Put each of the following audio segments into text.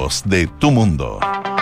minutos de Tu Mundo.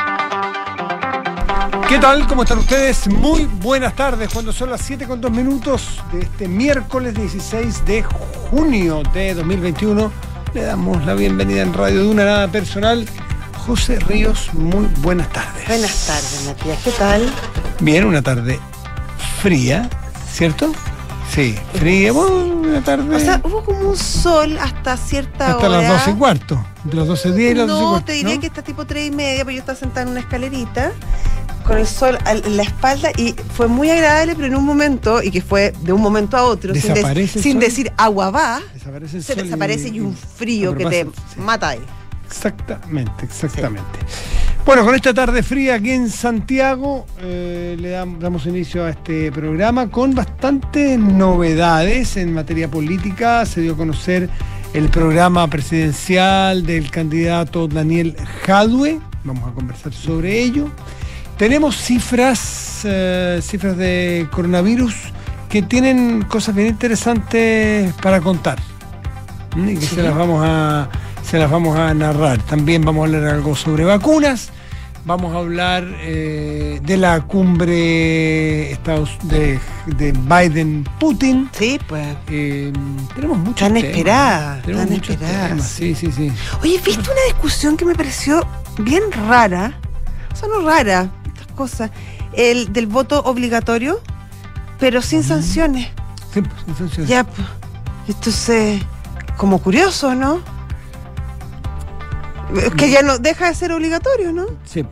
¿Qué tal? ¿Cómo están ustedes? Muy buenas tardes, cuando son las 7:02 de este miércoles 16 de junio de 2021. Le damos la bienvenida en Radio Duna, nada personal. José Ríos, muy buenas tardes. Buenas tardes, Matías. ¿Qué tal? Bien, una tarde fría, ¿cierto? Sí, fría, bueno, una tarde. O sea, hubo como un sol hasta cierta hasta hora. las 12:15, entre las 12:10 y las 12:15. No, te diría que está tipo 3:30, porque yo estaba sentada en una escalerita con el sol en la espalda y fue muy agradable, pero en un momento, y que fue de un momento a otro, sin decir agua va, se desaparece y un frío que te mata ahí. Exactamente. Sí. Bueno, con esta tarde fría aquí en Santiago le damos inicio a este programa con bastantes novedades en materia política. Se dio a conocer el programa presidencial del candidato Daniel Jadue. Vamos a conversar sobre ello. Tenemos cifras de coronavirus que tienen cosas bien interesantes para contar y que se las vamos a narrar. También vamos a hablar algo sobre vacunas. Vamos a hablar de la cumbre de Biden-Putin. Sí, pues. Tenemos muchos tan temas. esperada. Tenemos tan muchos esperada. temas. Sí. Oye, ¿viste una discusión que me pareció bien rara? O sea, no rara, estas cosas. El del voto obligatorio, pero sin sanciones. Sí, sin sanciones. Ya, pues. Esto es como curioso, ¿no? Es que ya no deja de ser obligatorio, ¿no? Sí.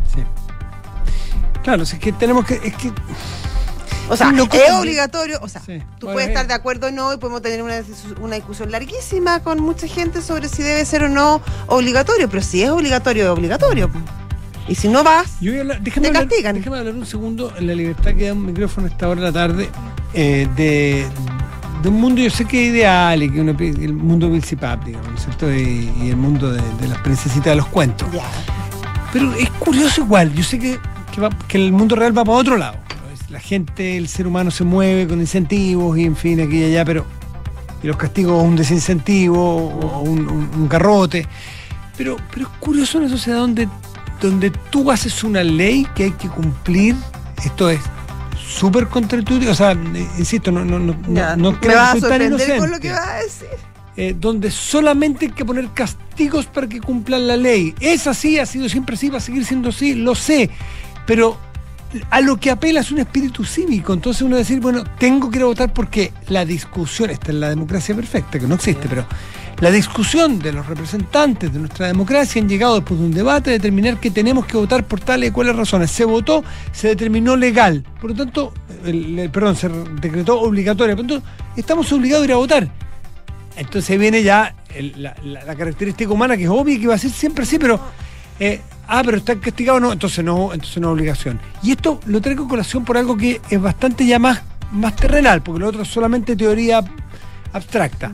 Claro, es que tenemos que... O sea, es obligatorio, o sea, sí. Tú puedes estar de acuerdo o no, y podemos tener una discusión larguísima con mucha gente sobre si debe ser o no obligatorio, pero si es obligatorio, es obligatorio. Y si no vas, te castigan. Déjame hablar un segundo en la libertad que da un micrófono a esta hora de la tarde de un mundo, yo sé que es ideal, y que el mundo de Bill Pap, digamos, ¿no es cierto? Y el mundo de las princesitas de los cuentos. Ya. Pero es curioso igual, yo sé que el mundo real va para otro lado. La gente, el ser humano se mueve con incentivos y en fin, aquí y allá, y los castigos un desincentivo o un garrote. Pero es curioso una sociedad donde tú haces una ley que hay que cumplir. Esto es súper contraintuitivo, o sea, insisto, no creo que vas a soy tan sorprender inocente. con lo que vas a decir. Donde solamente hay que poner castigos para que cumplan la ley. Es así, ha sido siempre así, va a seguir siendo así, lo sé, pero a lo que apela es un espíritu cívico. Entonces uno decir, bueno, tengo que ir a votar porque la discusión, esta es la democracia perfecta, que no existe, pero la discusión de los representantes de nuestra democracia han llegado después de un debate a determinar que tenemos que votar por tales y cuáles razones. Se votó, se determinó legal, por lo tanto, se decretó obligatoria, por lo tanto, estamos obligados a ir a votar. Entonces viene ya la característica humana, que es obvia y que va a ser siempre así, pero pero está castigado, no, entonces no es obligación. Y esto lo traigo a colación por algo que es bastante ya más terrenal, porque lo otro es solamente teoría abstracta.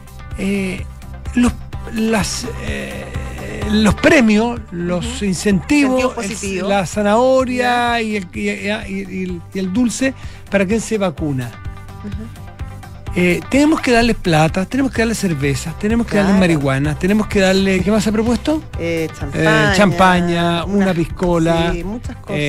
Los premios, los incentivos, la zanahoria y el dulce para quien se vacuna. Tenemos que darles plata, tenemos que darle cervezas, tenemos que darle marihuana, tenemos que darle... ¿Qué más se ha propuesto? Champaña, una piscola. Sí, muchas cosas.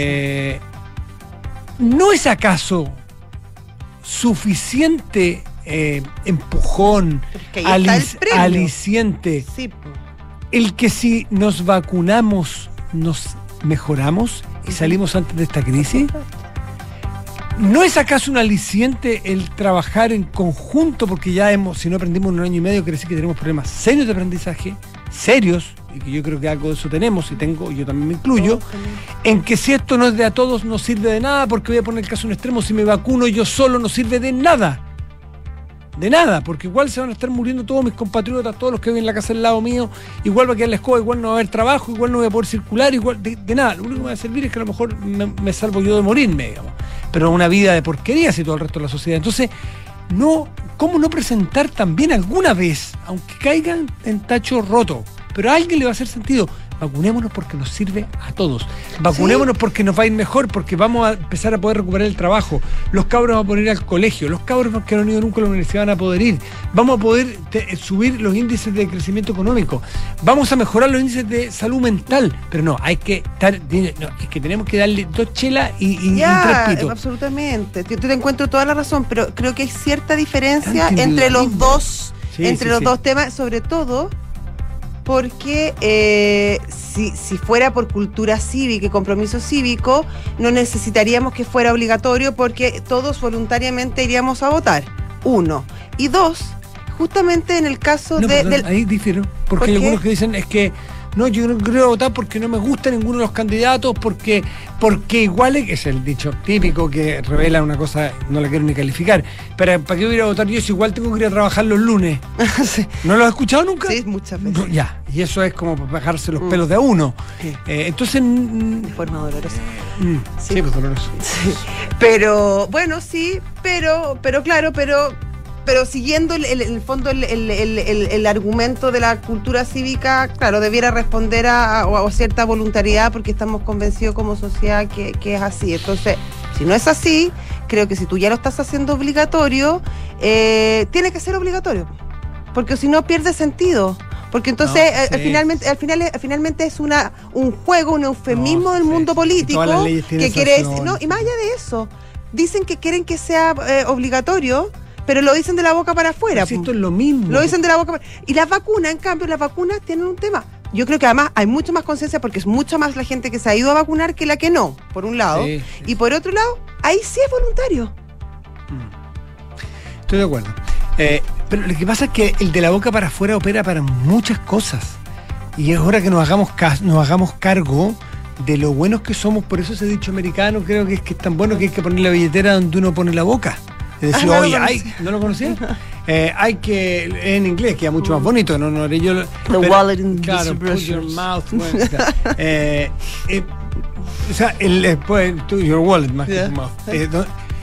¿No es acaso suficiente empujón, aliciente, sí, el que si nos vacunamos nos mejoramos y salimos antes de esta crisis? ¿No es acaso un aliciente el trabajar en conjunto? Porque ya si no aprendimos en un año y medio, quiere decir que tenemos problemas serios de aprendizaje, serios, y que yo creo que algo de eso tenemos, yo también me incluyo, en que si esto no es de a todos, no sirve de nada, porque voy a poner el caso en extremo, si me vacuno yo solo no sirve de nada. De nada, porque igual se van a estar muriendo todos mis compatriotas, todos los que viven en la casa del lado mío, igual va a quedar la escoba, igual no va a haber trabajo, igual no voy a poder circular, igual de nada. Lo único que me va a servir es que a lo mejor me salvo yo de morirme, digamos. Pero una vida de porquería y todo el resto de la sociedad. Entonces, ¿cómo no presentar también alguna vez, aunque caigan en tacho roto, pero a alguien le va a hacer sentido, vacunémonos porque nos sirve a todos. Vacunémonos porque nos va a ir mejor, porque vamos a empezar a poder recuperar el trabajo. Los cabros van a poder ir al colegio, los cabros que no han ido nunca a la universidad van a poder ir. Vamos a poder subir los índices de crecimiento económico. Vamos a mejorar los índices de salud mental. Pero no, hay que estar... No, es que tenemos que darle 2 chelas y 3 pitos. Absolutamente. Yo te encuentro toda la razón, pero creo que hay cierta diferencia entre los dos, dos temas, sobre todo porque si fuera por cultura cívica y compromiso cívico, no necesitaríamos que fuera obligatorio porque todos voluntariamente iríamos a votar. 1. Y 2, justamente en el caso ahí difiero, porque hay algunos que dicen es que no, yo no quiero votar porque no me gusta ninguno de los candidatos, porque igual es el dicho típico que revela una cosa, no la quiero ni calificar, pero ¿para qué voy a ir a votar yo si igual tengo que ir a trabajar los lunes? Sí. ¿No lo has escuchado nunca? Sí, muchas veces. No, ya, y eso es como para bajarse los pelos de a uno. Sí. Entonces... de forma dolorosa. Sí, pues doloroso. Sí. Pero, bueno, sí, pero claro, pero siguiendo el fondo el argumento de la cultura cívica, claro, debiera responder a cierta voluntariedad porque estamos convencidos como sociedad que es así. Entonces, si no es así, creo que si tú ya lo estás haciendo obligatorio, tiene que ser obligatorio, porque si no pierde sentido. Porque entonces finalmente es un juego, un eufemismo del mundo político que quiere decir, y más allá de eso, dicen que quieren que sea obligatorio, pero lo dicen de la boca para afuera. Si esto es lo mismo. Lo dicen de la boca para afuera. Y las vacunas, en cambio, las vacunas tienen un tema. Yo creo que además hay mucha más conciencia porque es mucha más la gente que se ha ido a vacunar que la que no, por un lado. Sí. Y por otro lado, ahí sí es voluntario. Estoy de acuerdo. Pero lo que pasa es que el de la boca para afuera opera para muchas cosas. Y es hora que nos hagamos cargo de lo buenos que somos. Por eso ese dicho americano creo que es tan bueno que hay que poner la billetera donde uno pone la boca. Es decir, ¿no lo conocía? Hay que, en inglés queda mucho más bonito, no haré yo. The wallet in claro, put your mouth. Bueno, o sea, your wallet más que tu mouth.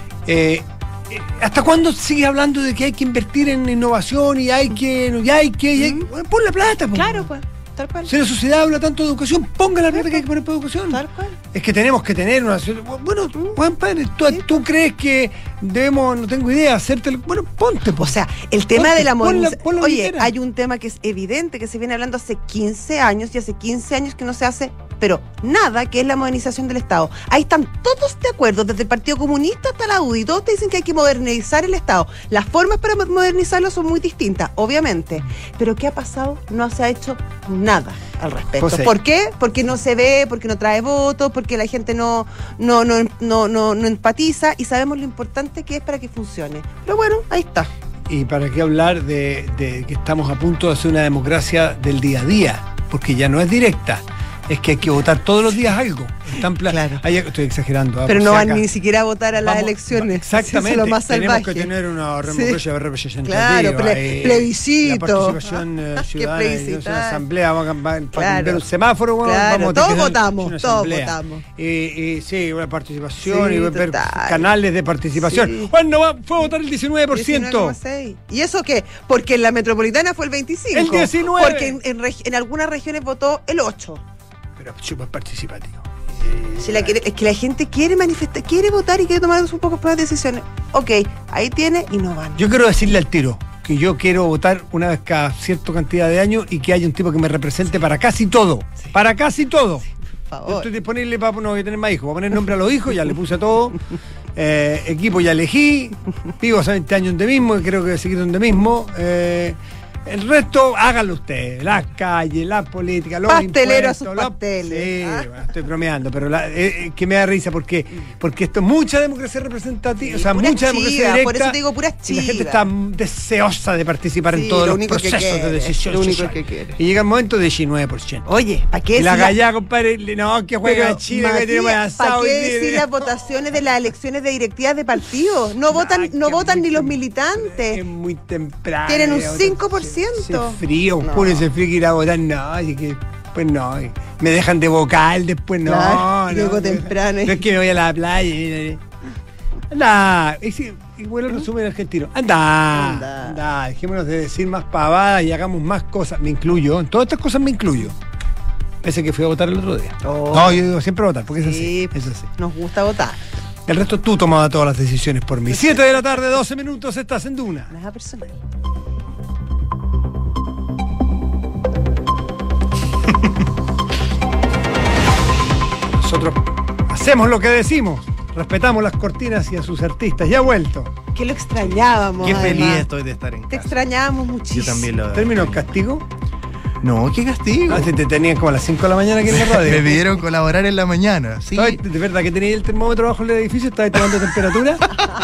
¿Hasta cuándo sigues hablando de que hay que invertir en innovación y hay que bueno, pon la plata? Claro, pues. Tal cual. Si la sociedad habla tanto de educación, ponga la plata que hay que poner para educación. Tal cual. Es que tenemos que tener una... Bueno, Juan Padre, ¿tú crees que debemos, no tengo idea, hacerte... Bueno, ponte. O sea, el tema de la modernización... Oye, hay un tema que es evidente, que se viene hablando hace 15 años, y hace 15 años que no se hace, pero nada, que es la modernización del Estado. Ahí están todos de acuerdo, desde el Partido Comunista hasta la UDI, todos te dicen que hay que modernizar el Estado. Las formas para modernizarlo son muy distintas, obviamente. Pero ¿qué ha pasado? No se ha hecho nada al respecto. José. ¿Por qué? Porque no se ve, porque no trae votos, porque la gente no empatiza, y sabemos lo importante que es para que funcione. Pero bueno, ahí está. Y para qué hablar de que estamos a punto de hacer una democracia del día a día, porque ya no es directa. Es que hay que votar todos los días algo. Claro. Estoy exagerando. Pero no van ni siquiera a votar a las elecciones. Exactamente. Es lo más salvaje. Tenemos que tener una democracia representativa. Claro, plebiscito. La participación ciudadana. Una asamblea. Para cambiar un semáforo. Claro, todos votamos. Sí, una participación y ver canales de participación. Sí. ¿Cuándo fue a votar el 19%? 19,6%. ¿Y eso qué? Porque en la metropolitana fue el 25%. El 19%. Porque en algunas regiones votó el 8%. Pero súper participativo. Es que la gente quiere manifestar, quiere votar y quiere tomar un poco más decisiones. Ok, ahí tiene y no van. Yo quiero decirle al tiro que yo quiero votar una vez cada cierta cantidad de años y que haya un tipo que me represente para casi todo. Sí. Para casi todo. Sí, por favor. Yo estoy disponible para no tener más hijos. Voy a poner nombre a los hijos, ya le puse a todo. Equipo ya elegí. Vivo hace 20 años donde mismo y creo que voy a seguir donde mismo. El resto, háganlo ustedes. Las calles, la política, los pastelero impuestos. A sus pasteles. Sí, bueno, estoy bromeando, pero que me da risa porque esto es mucha democracia representativa, o sea, mucha democracia directa. Por eso te digo puras chivas. Y la gente está deseosa de participar en todos los procesos de decisión. Lo único que quiere. Y llega el momento de 19%. Oye, ¿para qué? La gallá, compadre, no, que juega Chile, que tiene más asado. ¿Para qué decir las votaciones de las elecciones de directivas de partidos? No votan ni los militantes. Es muy temprano. Tienen un 5%. Frío, puro ese frío que ir a votar, no, así que pues no, me dejan de vocal después, no, claro, llego temprano. No es que me voy a la playa, anda, igual el resumen argentino, anda, dejémonos de decir más pavadas y hagamos más cosas, me incluyo, en todas estas cosas me incluyo. Pese a que fui a votar el otro día. Oh. No, yo digo siempre votar, porque sí, es así. Nos gusta votar. El resto tú tomabas todas las decisiones por mí. 7 de la tarde, 12 minutos, estás en Duna. Nada personal. Nosotros hacemos lo que decimos. Respetamos las cortinas y a sus artistas. Ya ha vuelto. Que lo extrañábamos. Qué feliz estoy de estar en casa. Te extrañábamos muchísimo. Yo también lo... ¿Terminó el castigo? No, ¿qué castigo? Ah, te tenían como a las 5 de la mañana aquí en la radio. Me pidieron colaborar en la mañana, sí. ¿De verdad que tenías el termómetro bajo el edificio? ¿Estabas tomando temperatura?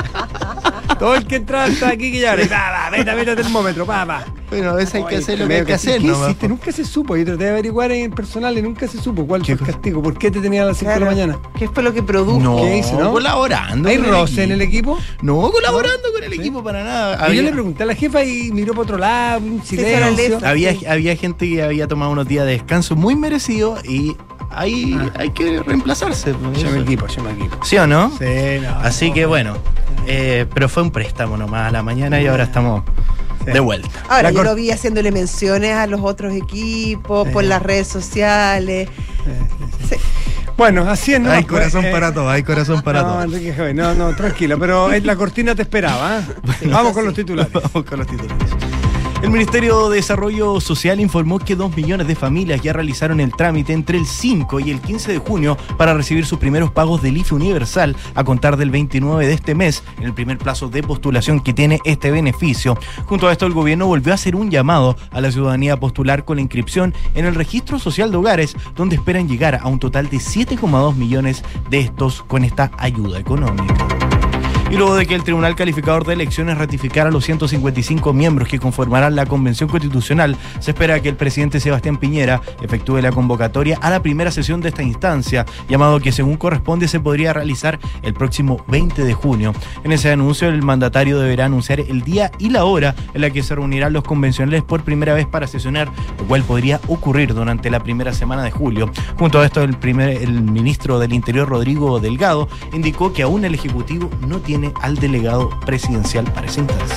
Todo el que entra está aquí que ya vete el termómetro, Bueno, a veces hay que hacer lo que hay que hacer, ¿qué ¿no? hiciste? Nunca se supo. Yo traté de averiguar en personal y nunca se supo cuál fue el castigo. ¿Por qué te tenían a las 5 de la mañana? ¿Qué fue lo que produjo? No, ¿Qué hizo, no? Colaborando. ¿Hay roce en el equipo? No, colaborando con el equipo para nada. Yo le pregunté a la jefa y miró para otro lado, un silencio. Había gente que había tomado unos días de descanso muy merecido y ahí hay que reemplazarse. Llama equipo. ¿Sí o no? Sí, no. Así que bueno, pero fue un préstamo nomás a la mañana y ahora estamos de vuelta. Ahora yo lo vi haciéndole menciones a los otros equipos por las redes sociales. Sí. Bueno, así es, ¿no? Hay corazón para todo, hay corazón para todo. Enrique Javier, no, tranquilo, pero la cortina te esperaba. Sí, vamos con los titulares. Vamos con los titulares. El Ministerio de Desarrollo Social informó que 2 millones de familias ya realizaron el trámite entre el 5 y el 15 de junio para recibir sus primeros pagos del IFE universal a contar del 29 de este mes, en el primer plazo de postulación que tiene este beneficio. Junto a esto, el gobierno volvió a hacer un llamado a la ciudadanía a postular con la inscripción en el Registro Social de Hogares, donde esperan llegar a un total de 7,2 millones de estos con esta ayuda económica. Y luego de que el Tribunal Calificador de Elecciones ratificara a los 155 miembros que conformarán la Convención Constitucional, se espera que el presidente Sebastián Piñera efectúe la convocatoria a la primera sesión de esta instancia, llamado que según corresponde se podría realizar el próximo 20 de junio. En ese anuncio, el mandatario deberá anunciar el día y la hora en la que se reunirán los convencionales por primera vez para sesionar, lo cual podría ocurrir durante la primera semana de julio. Junto a esto, el ministro del Interior, Rodrigo Delgado, indicó que aún el Ejecutivo no tiene al delegado presidencial para esa instancia.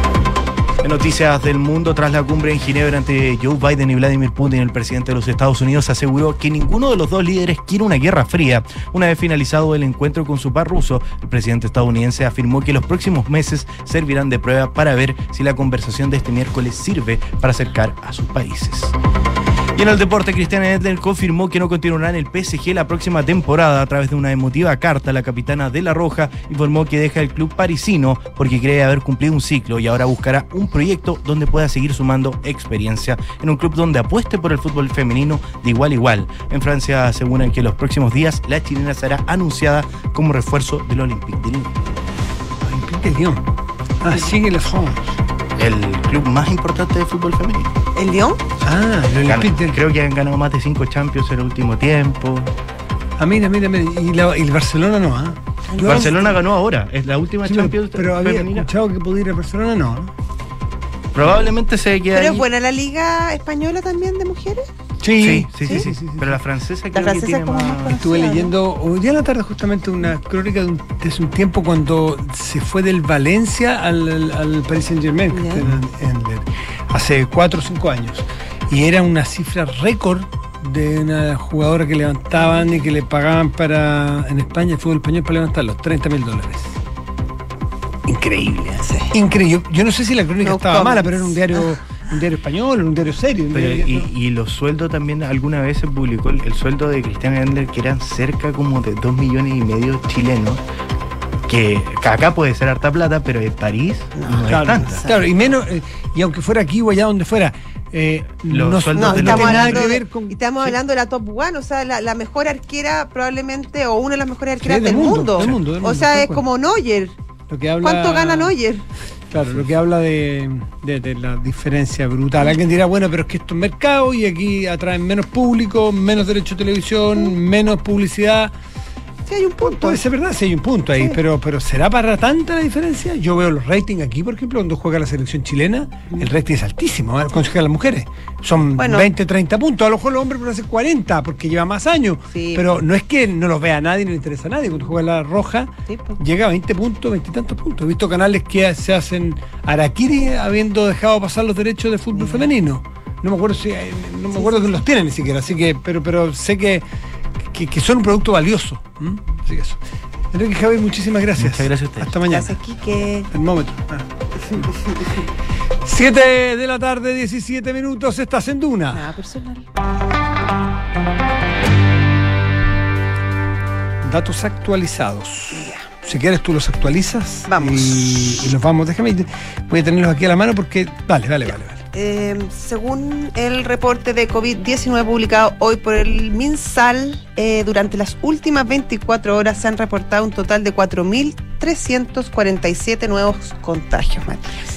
En noticias del mundo, tras la cumbre en Ginebra entre Joe Biden y Vladimir Putin, el presidente de los Estados Unidos aseguró que ninguno de los dos líderes quiere una guerra fría. Una vez finalizado el encuentro con su par ruso, el presidente estadounidense afirmó que los próximos meses servirán de prueba para ver si la conversación de este miércoles sirve para acercar a sus países. Y en el deporte, Christiane Endler confirmó que no continuará en el PSG la próxima temporada. A través de una emotiva carta, la capitana de La Roja informó que deja el club parisino porque cree haber cumplido un ciclo y ahora buscará un proyecto donde pueda seguir sumando experiencia en un club donde apueste por el fútbol femenino de igual a igual. En Francia aseguran que en los próximos días la chilena será anunciada como refuerzo del Olympique de Lyon. Olympique de Lyon. Sigue la France. El club más importante de fútbol femenino. ¿El Lyon? El Olympique. Creo que han ganado más de 5 Champions en el último tiempo. Mira. Y el Barcelona no, El Barcelona ganó ahora, es la última Champions pero había femenina. escuchado que podía ir a Barcelona, no. Probablemente se quede ¿Pero ahí. es buena la liga española también de mujeres? Sí. Pero la francesa creo que tiene más... Estuve leyendo hoy día en la tarde justamente una crónica de hace un tiempo cuando se fue del Valencia al Paris Saint-Germain, hace 4 o 5 años. Y era una cifra récord de una jugadora que levantaban y que le pagaban en España, el fútbol español, para levantarlos, $30,000. Increíble. Sí. Increíble. Yo no sé si la crónica estaba mala, pero era un diario español, un diario serio. Y los sueldos también, alguna vez se publicó el sueldo de Christiane Endler, que eran cerca como de 2,5 millones chilenos, que acá puede ser harta plata, pero en París no es tanta. Claro, y menos, y aunque fuera aquí o allá donde fuera, los sueldos no tiene nada que ver con... Estamos hablando de la top one, o sea, la mejor arquera probablemente, o una de las mejores arqueras del mundo. O sea, es como Neuer. ¿Cuánto gana Neuer? Claro, lo que habla de la diferencia brutal. Alguien dirá, bueno, pero es que esto es mercado y aquí atraen menos público, menos derecho de televisión, menos publicidad. Sí, hay un punto. Puede ser verdad, sí hay un punto ahí, pero ¿será para tanta la diferencia? Yo veo los ratings aquí, por ejemplo, cuando juega la selección chilena, el rating es altísimo, cuando juegan las mujeres. Son 20, 30 puntos. A lo mejor los hombres pueden hacer 40 porque lleva más años. Sí. Pero no es que no los vea nadie, no le interesa a nadie. Cuando juega la Roja, llega a 20 puntos, 20 y tantos puntos. He visto canales que se hacen harakiri habiendo dejado pasar los derechos de fútbol femenino. No me acuerdo que los tienen ni siquiera, así que, pero sé que son un producto valioso. Así que eso. Enrique, Javier, muchísimas gracias. Muchas gracias a ustedes. Hasta mañana. Gracias, Quique. Termómetro. 7 de la tarde, 17 minutos, estás en Duna. Nada personal. Datos actualizados. Si quieres tú los actualizas. Vamos. Y los vamos. Déjame, voy a tenerlos aquí a la mano porque... Vale. Según el reporte de COVID-19 publicado hoy por el MinSal, durante las últimas 24 horas se han reportado un total de 4.347 nuevos contagios, Matías.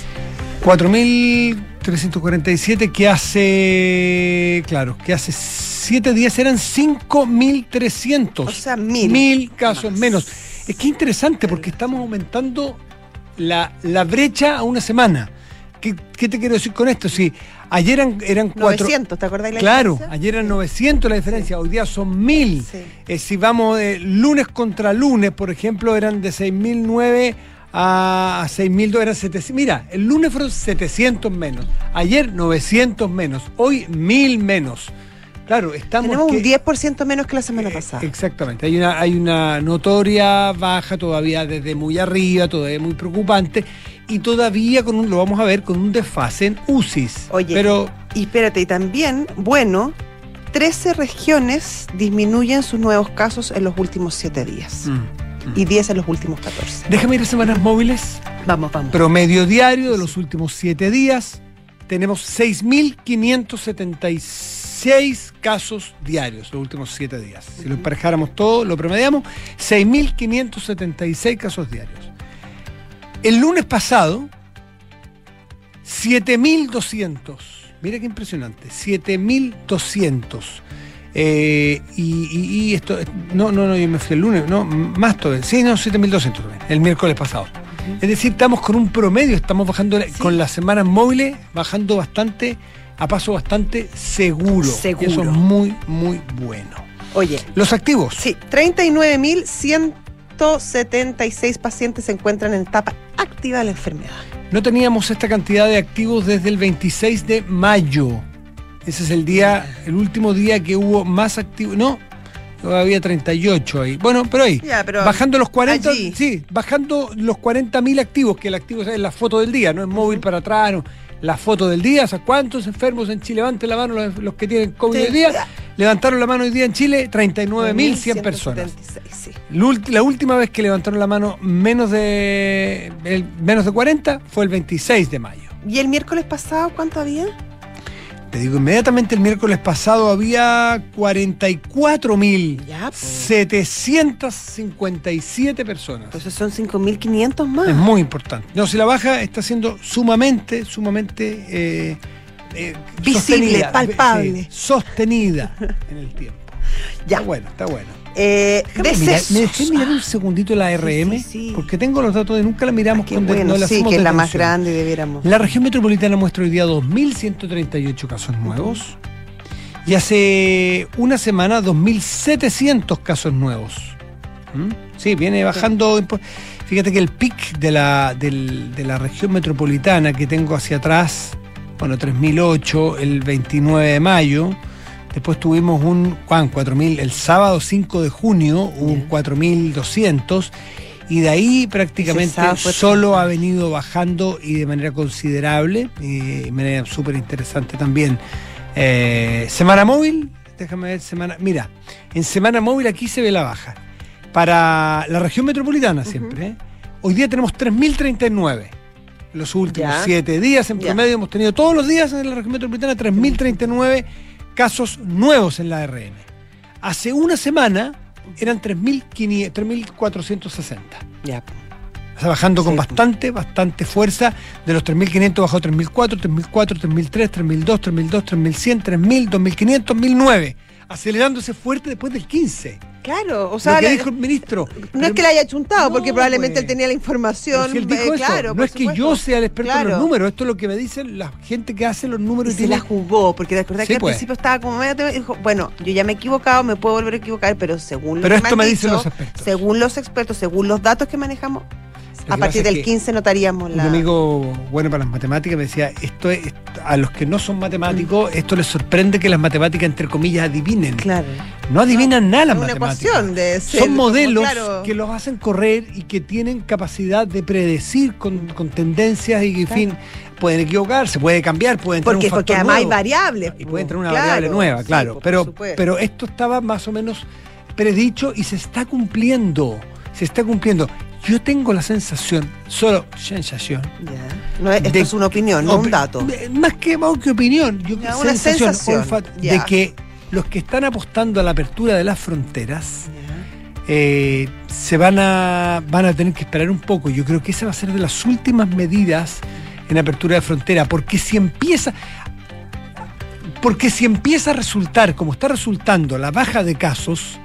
4.347 que hace 7 días eran 5.300. O sea, 1.000 casos menos. Es que interesante porque estamos aumentando la brecha a una semana. ¿Qué te quiero decir con esto? Si ayer eran 900, ¿te acordás de la diferencia? Claro, ayer eran 900 la diferencia, hoy día son 1.000. Sí. Si vamos lunes contra lunes, por ejemplo, eran de 6.009 a 6.002, eran 700. Mira, el lunes fueron 700 menos, ayer 900 menos, hoy 1.000 menos. Claro, tenemos un 10% menos que la semana pasada. Exactamente, hay una notoria baja todavía desde muy arriba, todavía muy preocupante, y todavía lo vamos a ver con un desfase en UCIs. Oye, y espérate, y también, 13 regiones disminuyen sus nuevos casos en los últimos 7 días. Y 10 en los últimos 14. Déjame ir a semanas móviles. Vamos. Promedio diario de los últimos 7 días, tenemos 6.576 casos diarios los últimos 7 días. Si lo emparejáramos todo, lo promediamos, 6.576 casos diarios. El lunes pasado, 7.200. Mira qué impresionante, 7.200. Y esto, no, yo me fui el lunes, no, más todavía. Sí, no, 7.200 también, el miércoles pasado. Es decir, estamos con un promedio, estamos bajando con las semanas móviles, bajando bastante, a paso bastante seguro. Y eso es muy, muy bueno. Oye. Los activos. Sí, 39.176 pacientes se encuentran en etapa activa de la enfermedad. No teníamos esta cantidad de activos desde el 26 de mayo. Ese es el último día que hubo más activos. No, había 38 ahí. Bueno, pero ahí. Bajando los 40. Allí. Sí, bajando los 40.000 activos, que el activo es la foto del día, no es móvil para atrás, no. La foto del día, o sea, ¿cuántos enfermos en Chile? Levanten la mano los que tienen COVID hoy día. Levantaron la mano hoy día en Chile 39.100 personas. Sí. La última vez que levantaron la mano menos de 40 fue el 26 de mayo. ¿Y el miércoles pasado cuánto había? Te digo, inmediatamente el miércoles pasado había 44.757 personas. Entonces son 5.500 más. Es muy importante. No, si la baja está siendo sumamente visible, palpable. Sostenida en el tiempo. Ya. Está bueno. ¿Me dejé mirar un segundito la RM? Sí. Porque tengo los datos de nunca la miramos cuando no la hacemos. Que es la más grande, debiéramos. La región metropolitana muestra hoy día 2.138 casos nuevos. Y hace una semana 2.700 casos nuevos. Sí, viene bajando. Fíjate que el pic de la región metropolitana que tengo hacia atrás, 3.008 el 29 de mayo. Después tuvimos 4.000, el sábado 5 de junio hubo un 4.200 y de ahí prácticamente solo ha venido bajando y de manera considerable y de manera súper interesante también. Semana móvil, déjame ver, mira, en semana móvil aquí se ve la baja. Para la región metropolitana siempre, hoy día tenemos 3.039. Los últimos 7 días en promedio hemos tenido todos los días en la región metropolitana 3.039 casos nuevos en la RM. Hace una semana eran 3.460. Ya. O sea, bajando con bastante fuerza. De los 3.500 bajó 3.004, 3.004, 3.003, 3.002, 3.002, 3.100, 3.000, 2.500, 1.009. Acelerándose fuerte después del 15. Claro, o sea, lo que dijo el ministro. No es que le haya chuntado, porque probablemente él tenía la información. Si él dijo eso, no es que yo sea el experto en los números, esto es lo que me dicen la gente que hace los números. Y se la jugó, porque recordad que al principio estaba como medio, dijo, bueno, yo ya me he equivocado, me puedo volver a equivocar, pero según lo que me dicen los expertos. Según los expertos, según los datos que manejamos, A partir del 15 notaríamos un amigo bueno para las matemáticas me decía, a los que no son matemáticos, esto les sorprende que las matemáticas, entre comillas, adivinen. Claro. No adivinan nada las matemáticas. Ecuación de ser, son modelos que los hacen correr y que tienen capacidad de predecir con tendencias y, en fin, pueden equivocarse, puede cambiar, puede entrar un factor porque además nuevo. Hay variables. Y puede entrar una variable nueva, claro. Pero esto estaba más o menos predicho y se está cumpliendo. Yo tengo la sensación, sensación. No, esto es una opinión, no un dato. Más que opinión, una sensación de que los que están apostando a la apertura de las fronteras se van a tener que esperar un poco. Yo creo que esa va a ser de las últimas medidas en apertura de frontera, porque si empieza a resultar, como está resultando, la baja de casos,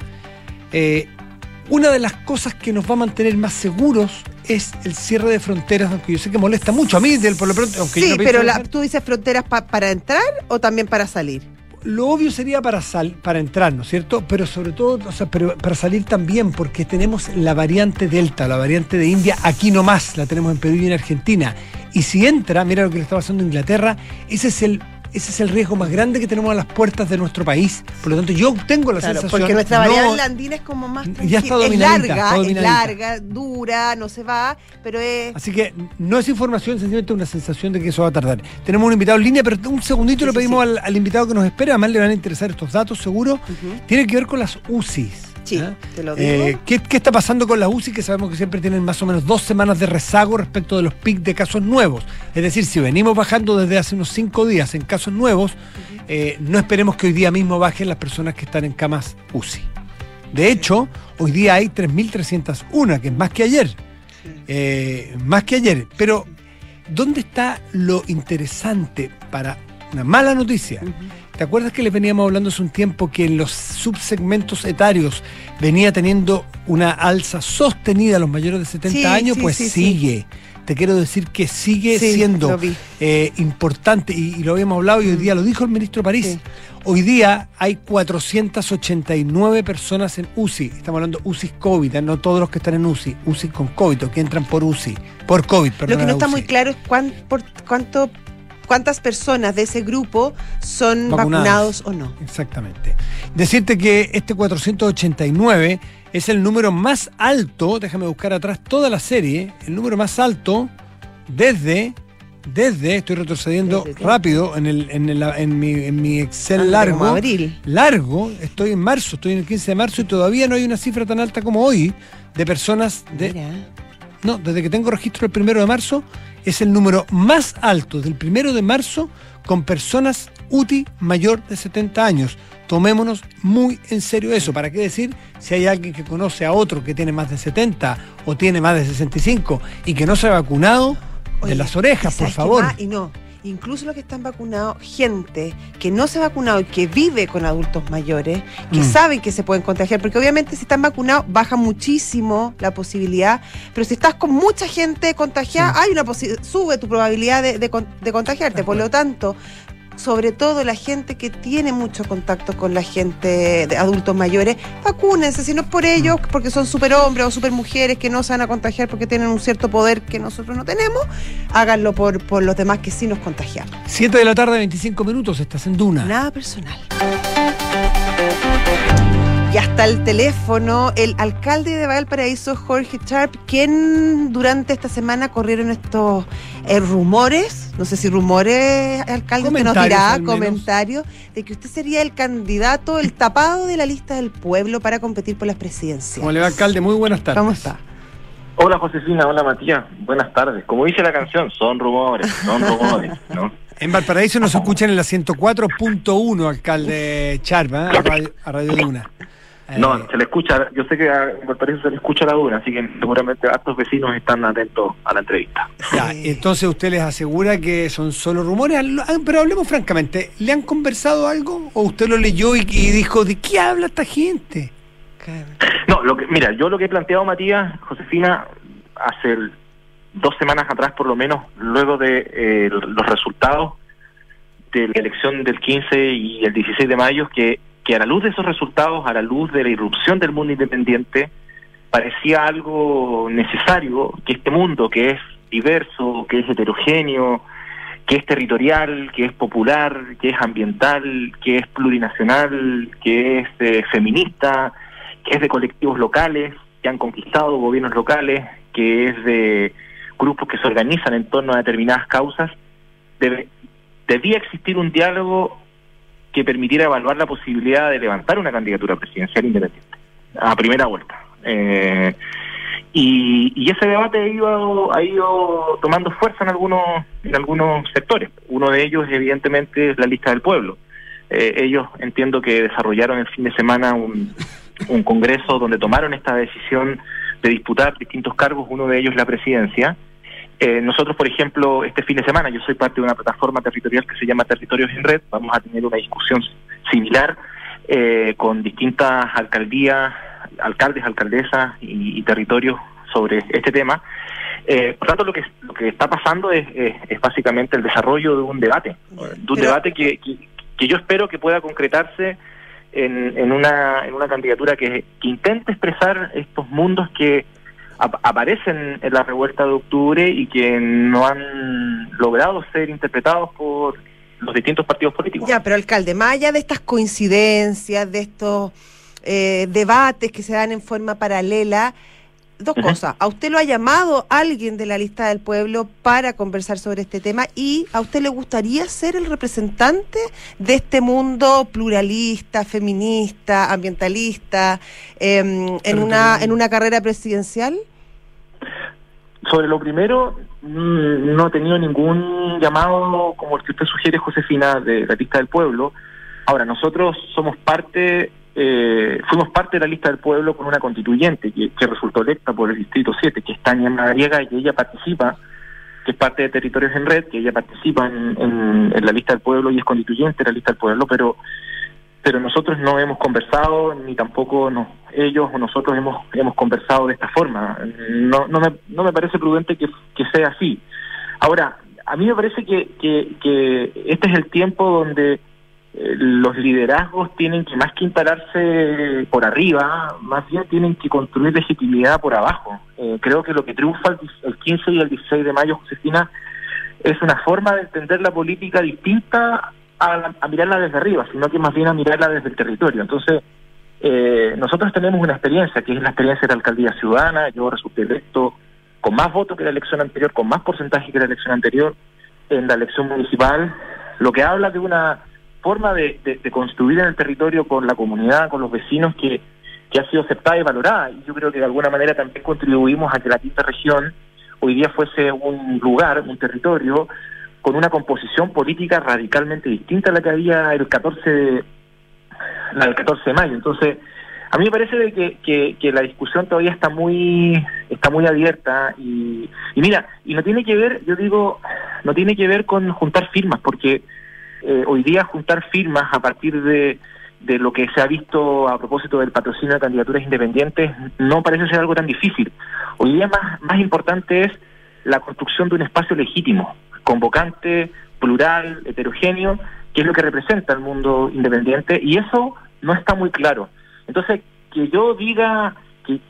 una de las cosas que nos va a mantener más seguros es el cierre de fronteras, aunque yo sé que molesta mucho a mí, por lo pronto. Aunque sí, pero ¿tú dices fronteras para entrar o también para salir? Lo obvio sería para entrar, ¿no es cierto? Pero sobre todo, pero para salir también, porque tenemos la variante Delta, la variante de India, aquí nomás, la tenemos en Perú y en Argentina. Y si entra, mira lo que le está pasando a Inglaterra, ese es el riesgo más grande que tenemos a las puertas de nuestro país. Por lo tanto, yo tengo la sensación... Porque nuestra variable andina es como más tranquila. Ya está dominadita, es larga, dura, no se va, pero es... Así que no es información, sencillamente una sensación de que eso va a tardar. Tenemos un invitado en línea, pero un segundito le pedimos al invitado que nos espera, además le van a interesar estos datos, seguro. Tiene que ver con las UCIs. Sí, te lo digo. ¿Qué está pasando con las UCI? Que sabemos que siempre tienen más o menos 2 semanas de rezago respecto de los picos de casos nuevos. Es decir, si venimos bajando desde hace unos 5 días en casos nuevos, no esperemos que hoy día mismo bajen las personas que están en camas UCI. De hecho, hoy día hay 3.301, que es más que ayer. Más que ayer. Pero, ¿dónde está lo interesante para una mala noticia? ¿Te acuerdas que les veníamos hablando hace un tiempo que en los subsegmentos etarios venía teniendo una alza sostenida a los mayores de 70 años? Sigue. Sí. Te quiero decir que sigue siendo importante, y lo habíamos hablado y hoy día lo dijo el ministro París. Sí. Hoy día hay 489 personas en UCI. Estamos hablando UCI COVID, no todos los que están en UCI con COVID, o que entran por UCI, por COVID, perdón. Lo que no está muy claro es cuántas personas de ese grupo son vacunados o no. Exactamente. Decirte que este 489 es el número más alto, déjame buscar atrás toda la serie, el número más alto desde estoy retrocediendo rápido en mi Excel largo. Abril. Largo, estoy en marzo, estoy en el 15 de marzo y todavía no hay una cifra tan alta como hoy de personas No, desde que tengo registro el 1 de marzo, es el número más alto del 1 de marzo con personas UTI mayor de 70 años. Tomémonos muy en serio eso. ¿Para qué decir si hay alguien que conoce a otro que tiene más de 70 o tiene más de 65 y que no se ha vacunado? De las orejas, por favor. Y no, incluso los que están vacunados, gente que no se ha vacunado y que vive con adultos mayores, que saben que se pueden contagiar, porque obviamente si están vacunados baja muchísimo la posibilidad, pero si estás con mucha gente contagiada, sube tu probabilidad de contagiarte. Por lo tanto, sobre todo la gente que tiene mucho contacto con la gente de adultos mayores, vacúnense, si no es por ellos, porque son superhombres o supermujeres que no se van a contagiar porque tienen un cierto poder que nosotros no tenemos, háganlo por los demás que sí nos contagiamos. 7 de la tarde, 25 minutos, estás en Duna. Nada personal. Y hasta el teléfono, el alcalde de Valparaíso, Jorge Sharp, quien durante esta semana corrieron estos rumores, no sé si rumores, alcalde, usted nos dirá, comentarios, de que usted sería el candidato, el tapado de la lista del pueblo para competir por las presidencias. ¿Cómo le va, alcalde? Muy buenas tardes. ¿Cómo está? Hola, Josefina, hola, Matías, buenas tardes. Como dice la canción, son rumores, ¿no? En Valparaíso nos escuchan en la 104.1, alcalde Sharp, a Radio Duna. No, se le escucha, yo sé que en Valparaíso se le escucha la Duna, así que seguramente estos vecinos están atentos a la entrevista. Ya, entonces usted les asegura que son solo rumores, pero hablemos francamente, ¿le han conversado algo o usted lo leyó y dijo, ¿de qué habla esta gente? No, mira, yo lo que he planteado, Matías, Josefina, hace 2 semanas atrás por lo menos, luego de los resultados de la elección del 15 y el 16 de mayo, que a la luz de esos resultados, a la luz de la irrupción del mundo independiente, parecía algo necesario que este mundo, que es diverso, que es heterogéneo, que es territorial, que es popular, que es ambiental, que es plurinacional, que es feminista, que es de colectivos locales que han conquistado gobiernos locales, que es de grupos que se organizan en torno a determinadas causas, debía existir un diálogo que permitiera evaluar la posibilidad de levantar una candidatura presidencial independiente a primera vuelta. Y ese debate ha ido tomando fuerza en algunos sectores. Uno de ellos, evidentemente, es la lista del pueblo. Ellos entiendo que desarrollaron el fin de semana un congreso donde tomaron esta decisión de disputar distintos cargos, uno de ellos la presidencia. Nosotros, por ejemplo, este fin de semana, yo soy parte de una plataforma territorial que se llama Territorios en Red. Vamos a tener una discusión similar con distintas alcaldías, alcaldes, alcaldesas y territorios sobre este tema. Por tanto, lo que está pasando es básicamente el desarrollo de un debate, debate que yo espero que pueda concretarse en una candidatura que intente expresar estos mundos que aparecen en la revuelta de octubre y que no han logrado ser interpretados por los distintos partidos políticos. Ya, pero alcalde, más allá de estas coincidencias, de estos debates que se dan en forma paralela, dos cosas. ¿A usted lo ha llamado alguien de la lista del pueblo para conversar sobre este tema? ¿Y a usted le gustaría ser el representante de este mundo pluralista, feminista, ambientalista, en una carrera presidencial? Sobre lo primero, no he tenido ningún llamado como el que usted sugiere, Josefina, de la lista del pueblo. Ahora, nosotros fuimos parte de la lista del pueblo con una constituyente que resultó electa por el Distrito 7, que es Tania Madariaga, y que ella participa, que es parte de Territorios en Red, que ella participa en la lista del pueblo y es constituyente de la lista del pueblo, pero nosotros no hemos conversado, ni tampoco ellos o nosotros hemos conversado de esta forma. No me parece prudente que sea así. Ahora, a mí me parece que este es el tiempo donde los liderazgos tienen que, más que instalarse por arriba, más bien tienen que construir legitimidad por abajo. Creo que lo que triunfa el 15 y el 16 de mayo, Josefina, es una forma de entender la política distinta a mirarla desde arriba, sino que más bien a mirarla desde el territorio. Entonces, nosotros tenemos una experiencia, que es la experiencia de la alcaldía ciudadana. Yo resulté electo con más votos que la elección anterior, con más porcentaje que la elección anterior en la elección municipal, lo que habla de una forma de construir en el territorio con la comunidad, con los vecinos, que ha sido aceptada y valorada. Y yo creo que de alguna manera también contribuimos a que la quinta región hoy día fuese un lugar, un territorio, con una composición política radicalmente distinta a la que había el 14 de mayo. Entonces, a mí me parece de que la discusión todavía está muy abierta y mira, y no tiene que ver, yo digo, no tiene que ver con juntar firmas, porque hoy día juntar firmas a partir de lo que se ha visto a propósito del patrocinio de candidaturas independientes no parece ser algo tan difícil. Hoy día más importante es la construcción de un espacio legítimo, convocante, plural, heterogéneo, que es lo que representa el mundo independiente, y eso no está muy claro. Entonces, que yo diga que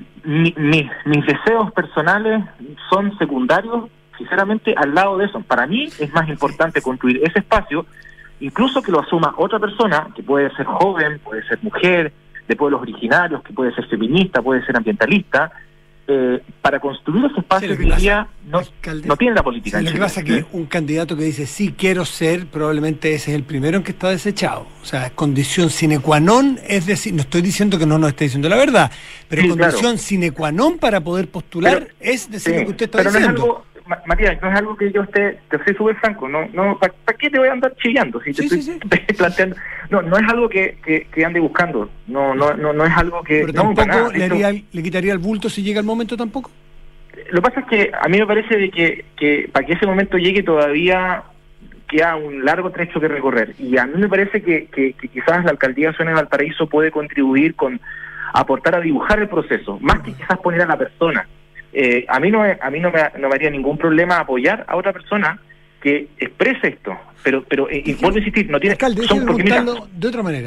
mis deseos personales son secundarios, sinceramente, al lado de eso. Para mí es más importante construir ese espacio, incluso que lo asuma otra persona, que puede ser joven, puede ser mujer, de pueblos originarios, que puede ser feminista, puede ser ambientalista, para construir ese espacio que hoy día no tiene la política. Lo que pasa es que un candidato que dice sí quiero ser, probablemente ese es el primero en que está desechado. O sea, es condición sine qua non, es decir, no estoy diciendo que no nos esté diciendo la verdad, pero sí, condición sine qua non para poder postular es decir lo que usted está diciendo. No es algo, Matías, no es algo que yo te soy súper franco, no, ¿para qué te voy a andar chillando? Si te estoy planteando, no es algo que ande buscando, no es algo que... Pero tampoco le quitaría el bulto si llega el momento tampoco. Lo que pasa es que a mí me parece de que para que ese momento llegue todavía queda un largo trecho que recorrer, y a mí me parece que quizás la alcaldía de Zona de Valparaíso puede contribuir con aportar a dibujar el proceso, más que quizás poner a la persona. A mí no me haría ningún problema apoyar a otra persona que exprese esto, pero vuelvo a insistir, no tiene... Alcalde, déjeme preguntarlo de otra manera.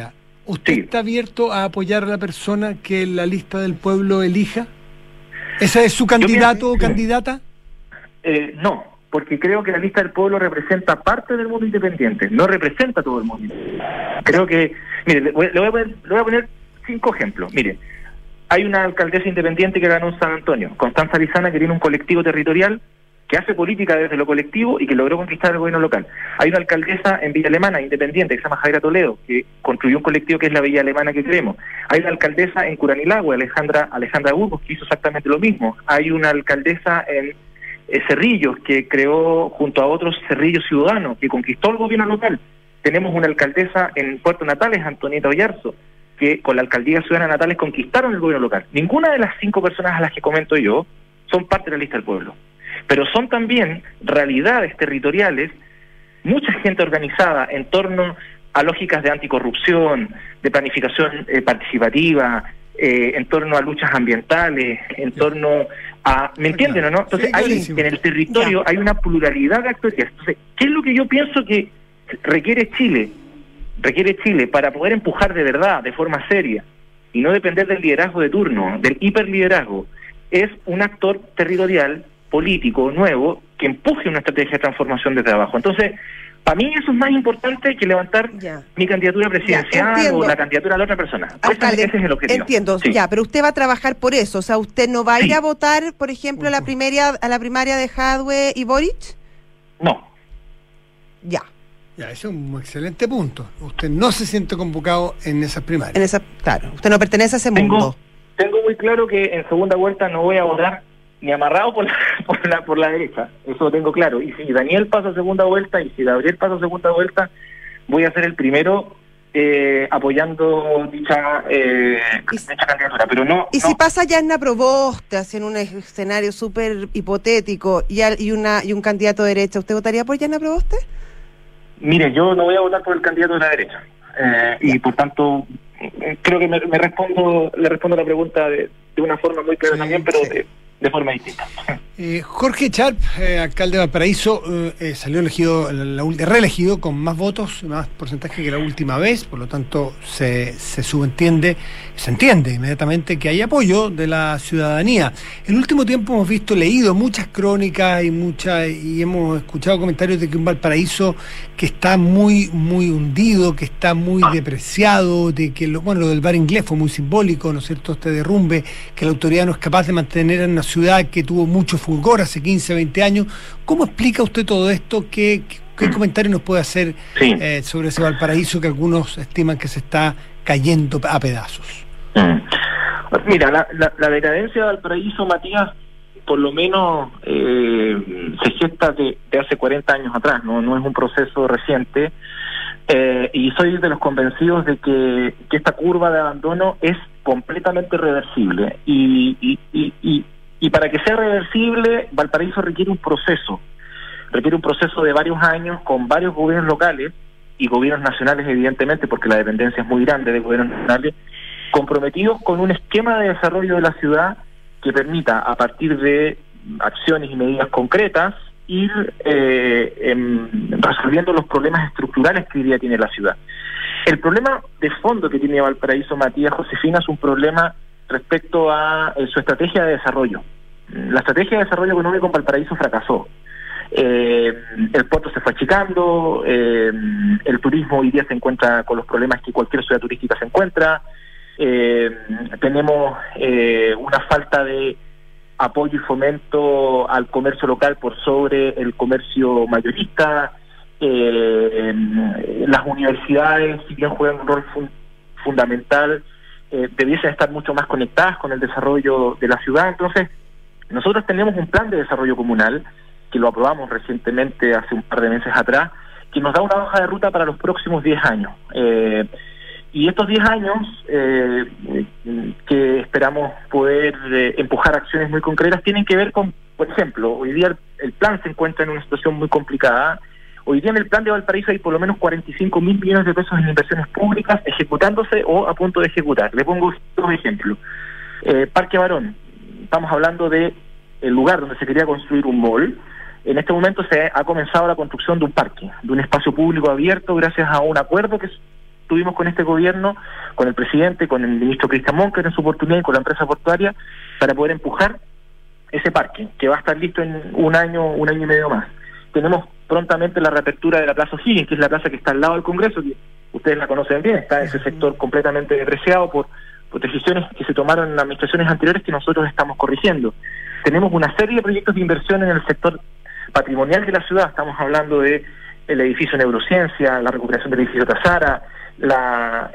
¿Usted Sí. está abierto a apoyar a la persona que la lista del pueblo elija? ¿Ese es su candidato o candidata? No, porque creo que la lista del pueblo representa parte del mundo independiente, no representa todo el mundo independiente. Creo que, mire, le voy a poner 5 ejemplos. Mire, hay una alcaldesa independiente que ganó en San Antonio, Constanza Lizana, que tiene un colectivo territorial que hace política desde lo colectivo y que logró conquistar el gobierno local. Hay una alcaldesa en Villa Alemana, independiente, que se llama Javiera Toledo, que construyó un colectivo que es la Villa Alemana que queremos. Hay una alcaldesa en Curanilagüe, Alejandra Burgos, que hizo exactamente lo mismo. Hay una alcaldesa en Cerrillos, que creó junto a otros Cerrillos Ciudadanos, que conquistó el gobierno local. Tenemos una alcaldesa en Puerto Natales, Antonieta Oyarzo, que con la alcaldía Ciudadana Natales conquistaron el gobierno local. Ninguna de las 5 personas a las que comento yo son parte de la lista del pueblo. Pero son también realidades territoriales, mucha gente organizada en torno a lógicas de anticorrupción, de planificación participativa, en torno a luchas ambientales, en torno a... ¿Me entienden o no? Entonces, Sí, en el territorio hay una pluralidad de actores. Entonces, ¿qué es lo que yo pienso que requiere Chile para poder empujar de verdad, de forma seria, y no depender del liderazgo de turno, del hiperliderazgo? Es un actor territorial político nuevo que empuje una estrategia de transformación desde abajo. Entonces, para mí eso es más importante que levantar mi candidatura presidencial o la candidatura de la otra persona. Alcalde, ese es el objetivo. Entiendo, Sí. pero usted va a trabajar por eso. O sea, ¿usted no va a ir a votar, por ejemplo, a la primaria de Jadwe y Boric? No. Ya. Ya, ese es un excelente punto. Usted no se siente convocado en esas primarias. Claro, usted no pertenece a ese mundo. Tengo muy claro que en segunda vuelta no voy a votar ni amarrado por la derecha, eso lo tengo claro. Y si Daniel pasa a segunda vuelta y si Gabriel pasa a segunda vuelta, voy a ser el primero apoyando dicha candidatura. Pero no. Y si pasa Yanna Proboste, en un escenario súper hipotético y un candidato de derecha, ¿usted votaría por Yanna Proboste? Mire, yo no voy a votar por el candidato de la derecha. Y por tanto, creo que le respondo la pregunta de una forma muy clara también, pero de forma distinta. Jorge Charp, alcalde de Valparaíso, salió reelegido con más votos, más porcentaje que la última vez, por lo tanto se entiende inmediatamente que hay apoyo de la ciudadanía. En el último tiempo hemos leído muchas crónicas y hemos escuchado comentarios de que un Valparaíso que está muy muy hundido, que está muy depreciado, de que lo del bar inglés fue muy simbólico, ¿no es cierto?, este derrumbe, que la autoridad no es capaz de mantener en una ciudad que tuvo mucho fulgor hace 15, 20 años. ¿Cómo explica usted todo esto? ¿Qué comentario nos puede hacer sobre ese Valparaíso que algunos estiman que se está cayendo a pedazos? Mira, la decadencia de Valparaíso, Matías, por lo menos se gesta de hace 40 años atrás, no es un proceso reciente, y soy de los convencidos de que esta curva de abandono es completamente reversible, y para que sea reversible, Valparaíso requiere un proceso de varios años con varios gobiernos locales y gobiernos nacionales, evidentemente, porque la dependencia es muy grande de gobiernos nacionales, comprometidos con un esquema de desarrollo de la ciudad que permita, a partir de acciones y medidas concretas, ir resolviendo los problemas estructurales que hoy día tiene la ciudad. El problema de fondo que tiene Valparaíso, Matías, Josefina, es un problema respecto a su estrategia de desarrollo. La estrategia de desarrollo económico en Valparaíso fracasó. El puerto se fue achicando, el turismo hoy día se encuentra con los problemas que cualquier ciudad turística se encuentra, tenemos una falta de apoyo y fomento al comercio local por sobre el comercio mayorista. Las universidades, si bien juegan un rol fundamental, debiesen estar mucho más conectadas con el desarrollo de la ciudad. Entonces, nosotros tenemos un plan de desarrollo comunal que lo aprobamos recientemente, hace un par de meses atrás, que nos da una hoja de ruta para los próximos 10 años. Y estos 10 años que esperamos poder empujar acciones muy concretas tienen que ver con, por ejemplo, hoy día el plan se encuentra en una situación muy complicada. Hoy día en el plan de Valparaíso hay por lo menos 45.000 millones de pesos en inversiones públicas ejecutándose o a punto de ejecutar. Le pongo dos ejemplos. Parque Barón, estamos hablando de el lugar donde se quería construir un mall. En este momento se ha comenzado la construcción de un parque, de un espacio público abierto, gracias a un acuerdo que tuvimos con este gobierno, con el presidente, con el ministro Cristian Monker en su oportunidad y con la empresa portuaria, para poder empujar ese parque, que va a estar listo en un año y medio más. Tenemos prontamente la reapertura de la Plaza O'Higgins, que es la plaza que está al lado del Congreso, que ustedes la conocen bien, está en ese sector completamente depreciado por decisiones que se tomaron en administraciones anteriores que nosotros estamos corrigiendo. Tenemos una serie de proyectos de inversión en el sector patrimonial de la ciudad. Estamos hablando de el edificio Neurociencia, la recuperación del edificio Tazara, la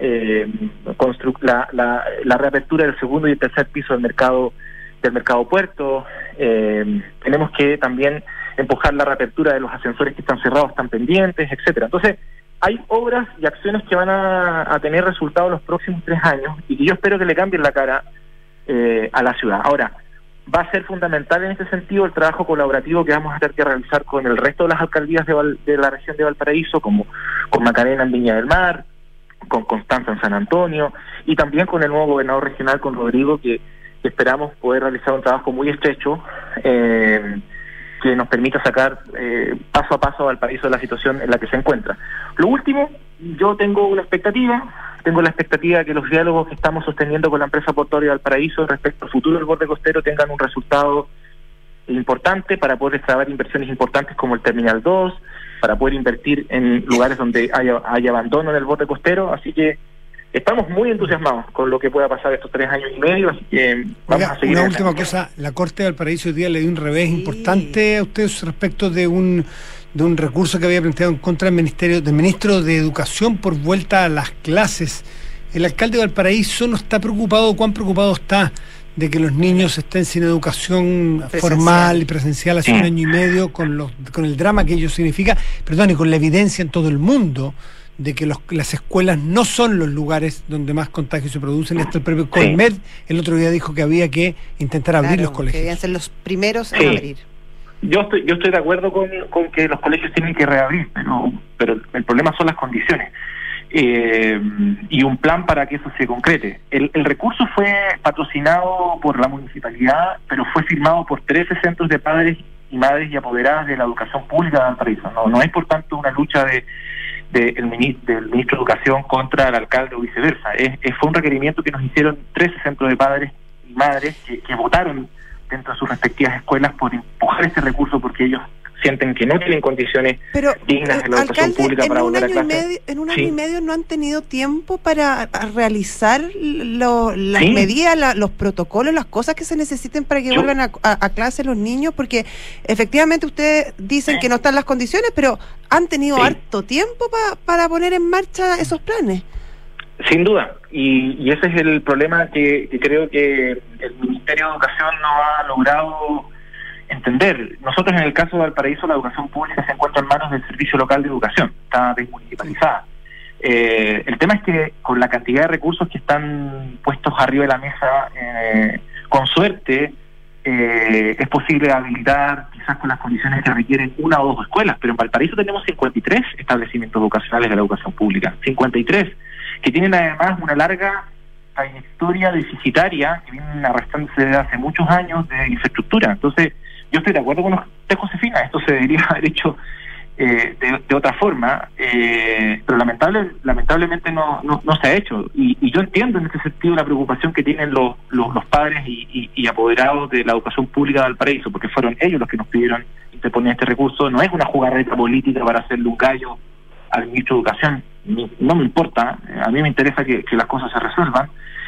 reapertura del segundo y el tercer piso del mercado puerto. Tenemos que también empujar la reapertura de los ascensores que están cerrados, están pendientes, etcétera. Entonces, hay obras y acciones que van a tener resultados los próximos 3 años y que yo espero que le cambien la cara a la ciudad. Ahora, va a ser fundamental en este sentido el trabajo colaborativo que vamos a tener que realizar con el resto de las alcaldías de la región de Valparaíso, como con Macarena en Viña del Mar, con Constanza en San Antonio, y también con el nuevo gobernador regional, con Rodrigo, que esperamos poder realizar un trabajo muy estrecho que nos permita sacar paso a paso a Valparaíso de la situación en la que se encuentra. Lo último, yo tengo la expectativa de que los diálogos que estamos sosteniendo con la empresa portuaria de Valparaíso respecto al futuro del borde costero tengan un resultado importante para poder extraer inversiones importantes como el Terminal 2, para poder invertir en lugares donde haya abandono en el borde costero, así que estamos muy entusiasmados con lo que pueda pasar estos 3 años y medio, así que vamos a seguir. Una última cosa, la Corte de Valparaíso hoy día le dio un revés importante a ustedes respecto de un recurso que había planteado en contra del ministro de Educación por vuelta a las clases. El alcalde de Valparaíso no está preocupado, ¿cuán preocupado está de que los niños estén sin educación formal y presencial hace 1 año y medio, con el drama que ello significa, y con la evidencia en todo el mundo de que las escuelas no son los lugares donde más contagios se producen? Hasta el propio Colmed el otro día dijo que había que intentar abrir los colegios. Que debían ser los primeros en abrir. Yo estoy de acuerdo con que los colegios tienen que reabrir, pero el problema son las condiciones y un plan para que eso se concrete. El recurso fue patrocinado por la municipalidad, pero fue firmado por 13 centros de padres y madres y apoderadas de la educación pública de Valparaíso. No es por tanto una lucha del ministro de Educación contra el alcalde o viceversa. Fue un requerimiento que nos hicieron 13 centros de padres y madres que votaron dentro de sus respectivas escuelas por empujar este recurso, porque ellos sienten que no tienen condiciones dignas de la educación pública para volver a clase. En un año y medio no han tenido tiempo para realizar las medidas, los protocolos, las cosas que se necesiten para que vuelvan a clase los niños, porque efectivamente ustedes dicen que no están las condiciones, pero han tenido harto tiempo para poner en marcha esos planes. Sin duda, y ese es el problema que creo que el Ministerio de Educación no ha logrado entender. Nosotros en el caso de Valparaíso la educación pública se encuentra en manos del Servicio Local de Educación, está desmunicipalizada. El tema es que con la cantidad de recursos que están puestos arriba de la mesa, con suerte es posible habilitar, quizás con las condiciones que requieren, 1 o 2 escuelas, pero en Valparaíso tenemos 53 establecimientos educacionales de la educación pública, 53, que tienen además una larga trayectoria deficitaria que vienen arrastrándose desde hace muchos años de infraestructura. Entonces, yo estoy de acuerdo con usted, Josefina, esto se debería haber hecho de otra forma, pero lamentablemente no se ha hecho. Y yo entiendo en ese sentido la preocupación que tienen los padres y apoderados de la educación pública de Valparaíso, porque fueron ellos los que nos pidieron interponer este recurso. No es una jugarreta política para hacerle un gallo al ministro de Educación, no me importa, a mí me interesa que las cosas se resuelvan.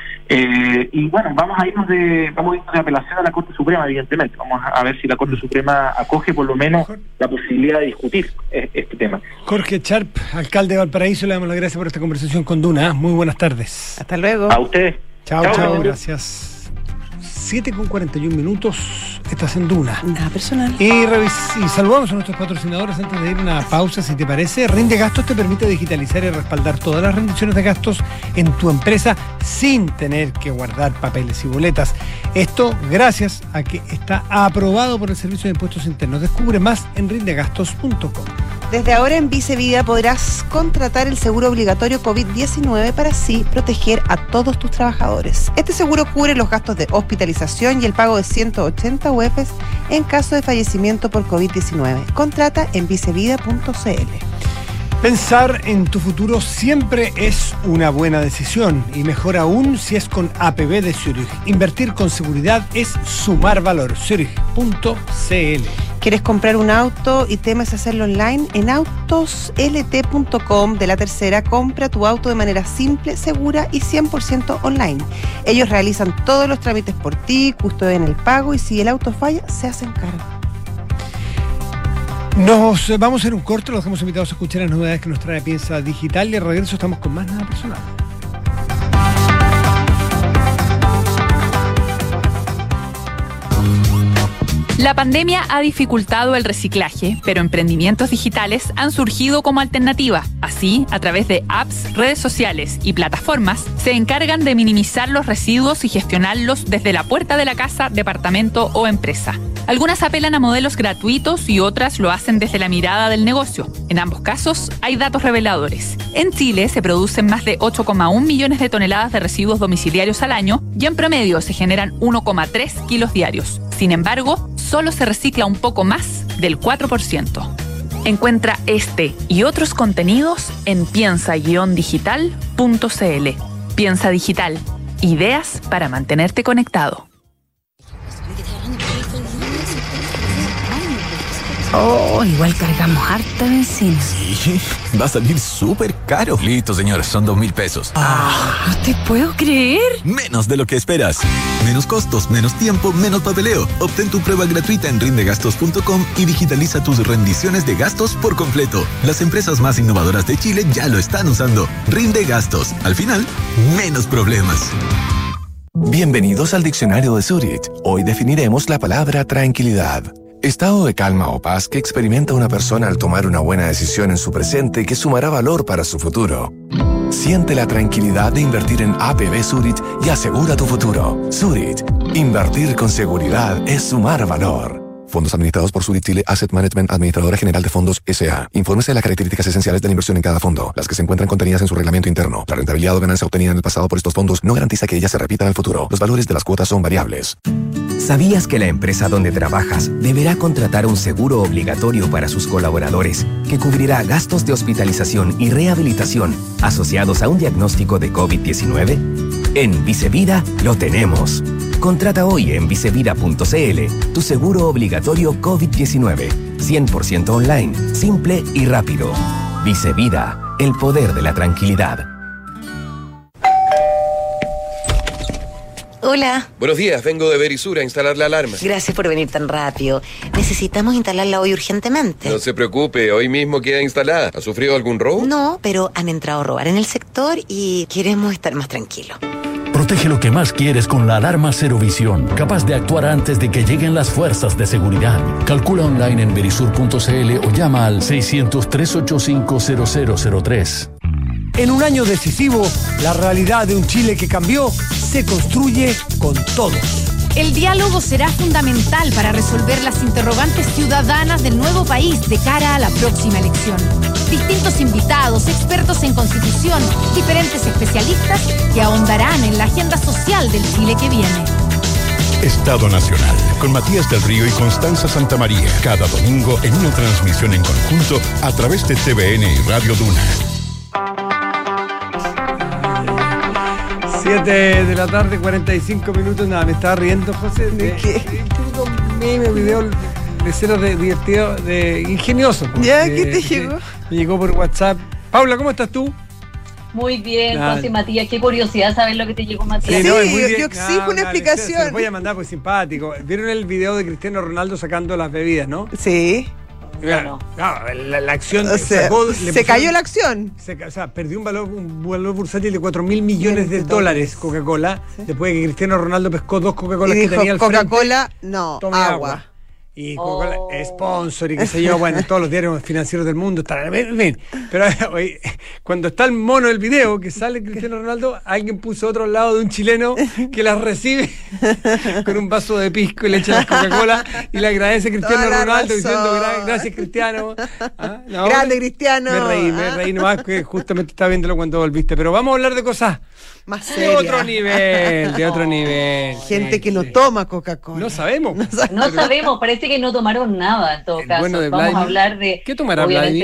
Y bueno, vamos a irnos de apelación a la Corte Suprema, evidentemente. Vamos a ver si la Corte Suprema acoge por lo menos la posibilidad de discutir este tema. Jorge Charp, alcalde de Valparaíso, le damos las gracias por esta conversación con Duna. Muy buenas tardes. Hasta luego. A ustedes. Chao, gracias. 7:41, estás en Duna. Nada personal. Y saludamos a nuestros patrocinadores antes de ir a una pausa, si te parece. Rinde Gastos te permite digitalizar y respaldar todas las rendiciones de gastos en tu empresa sin tener que guardar papeles y boletas. Esto gracias a que está aprobado por el Servicio de Impuestos Internos. Descubre más en rindegastos.com. Desde ahora en Vicevida podrás contratar el seguro obligatorio COVID-19 para así proteger a todos tus trabajadores. Este seguro cubre los gastos de hospitalización y el pago de 180 UEPs en caso de fallecimiento por COVID-19. Contrata en vicevida.cl. Pensar en tu futuro siempre es una buena decisión y mejor aún si es con APB de Zurich. Invertir con seguridad es sumar valor. Zurich.cl. ¿Quieres comprar un auto y temes hacerlo online? En autoslt.com de La Tercera, compra tu auto de manera simple, segura y 100% online. Ellos realizan todos los trámites por ti, custodian el pago y si el auto falla, se hacen cargo. Nos vamos a hacer un corte, los dejamos invitados a escuchar las novedades que nos trae Piensa Digital y al regreso estamos con más Nada Personal. La pandemia ha dificultado el reciclaje, pero emprendimientos digitales han surgido como alternativa. Así, a través de apps, redes sociales y plataformas, se encargan de minimizar los residuos y gestionarlos desde la puerta de la casa, departamento o empresa. Algunas apelan a modelos gratuitos y otras lo hacen desde la mirada del negocio. En ambos casos, hay datos reveladores. En Chile se producen más de 8,1 millones de toneladas de residuos domiciliarios al año y en promedio se generan 1,3 kilos diarios. Sin embargo, solo se recicla un poco más del 4%. Encuentra este y otros contenidos en piensa-digital.cl. Piensa Digital. Ideas para mantenerte conectado. Oh, igual cargamos harta benzina. Sí, va a salir súper caro. Listo, señor, son 2,000 pesos. No te puedo creer. Menos de lo que esperas. Menos costos, menos tiempo, menos papeleo. Obtén tu prueba gratuita en rindegastos.com y digitaliza tus rendiciones de gastos por completo. Las empresas más innovadoras de Chile ya lo están usando. Rinde Gastos. Al final, menos problemas. Bienvenidos al diccionario de Zurich. Hoy definiremos la palabra tranquilidad. Estado de calma o paz que experimenta una persona al tomar una buena decisión en su presente que sumará valor para su futuro. Siente la tranquilidad de invertir en APB Zurich y asegura tu futuro. Zurich. Invertir con seguridad es sumar valor. Fondos administrados por Zurich Chile Asset Management, Administradora General de Fondos S.A. Infórmese de las características esenciales de la inversión en cada fondo, las que se encuentran contenidas en su reglamento interno. La rentabilidad o ganancia obtenida en el pasado por estos fondos no garantiza que ellas se repitan en el futuro. Los valores de las cuotas son variables. ¿Sabías que la empresa donde trabajas deberá contratar un seguro obligatorio para sus colaboradores que cubrirá gastos de hospitalización y rehabilitación asociados a un diagnóstico de COVID-19? En Vicevida lo tenemos. Contrata hoy en vicevida.cl tu seguro obligatorio COVID-19. 100% online, simple y rápido. Vicevida, el poder de la tranquilidad. Hola. Buenos días, vengo de Verisur a instalar la alarma. Gracias por venir tan rápido. Necesitamos instalarla hoy urgentemente. No se preocupe, hoy mismo queda instalada. ¿Ha sufrido algún robo? No, pero han entrado a robar en el sector y queremos estar más tranquilos. Protege lo que más quieres con la alarma Cero Visión, capaz de actuar antes de que lleguen las fuerzas de seguridad. Calcula online en verisur.cl o llama al 600-385-0003. En un año decisivo, la realidad de un Chile que cambió se construye con todos. El diálogo será fundamental para resolver las interrogantes ciudadanas del nuevo país de cara a la próxima elección. Distintos invitados, expertos en constitución, diferentes especialistas que ahondarán en la agenda social del Chile que viene. Estado Nacional, con Matías del Río y Constanza Santamaría, cada domingo en una transmisión en conjunto a través de TVN y Radio Duna. 7 de la tarde, 45 minutos. Nada, me estaba riendo, José. ¿De qué? Un meme, video de cero divertido, de ingenioso. ¿Ya? ¿Qué te llegó? Me llegó por WhatsApp. Paula, ¿cómo estás tú? Muy bien, José Matías. Qué curiosidad saber lo que te llegó, Matías. Sí, yo exijo una explicación. Se lo voy a mandar, pues simpático. ¿Vieron el video de Cristiano Ronaldo sacando las bebidas, no? Sí. No. La acción se cayó la acción. O sea, perdió un valor bursátil de 4.000 millones de dólares Coca-Cola, después de que Cristiano Ronaldo pescó 2 Coca-Colas que tenía al frente. Coca-Cola, no, agua. Y Coca-Cola, sponsor y qué sé yo, bueno, todos los diarios financieros del mundo están bien. Pero oye, cuando está el mono del video que sale Cristiano Ronaldo, alguien puso otro al lado de un chileno que las recibe con un vaso de pisco y le echa la Coca-Cola y le agradece a Cristiano Ronaldo diciendo gracias Cristiano. No, grande Cristiano. Me reí nomás que justamente estaba viéndolo cuando volviste. Pero vamos a hablar de cosas más de otro nivel, Gente que no toma Coca-Cola. No sabemos. No sabemos, parece que no tomaron nada en todo caso. Bueno, vamos a hablar de... ¿Qué tomará Vladimir?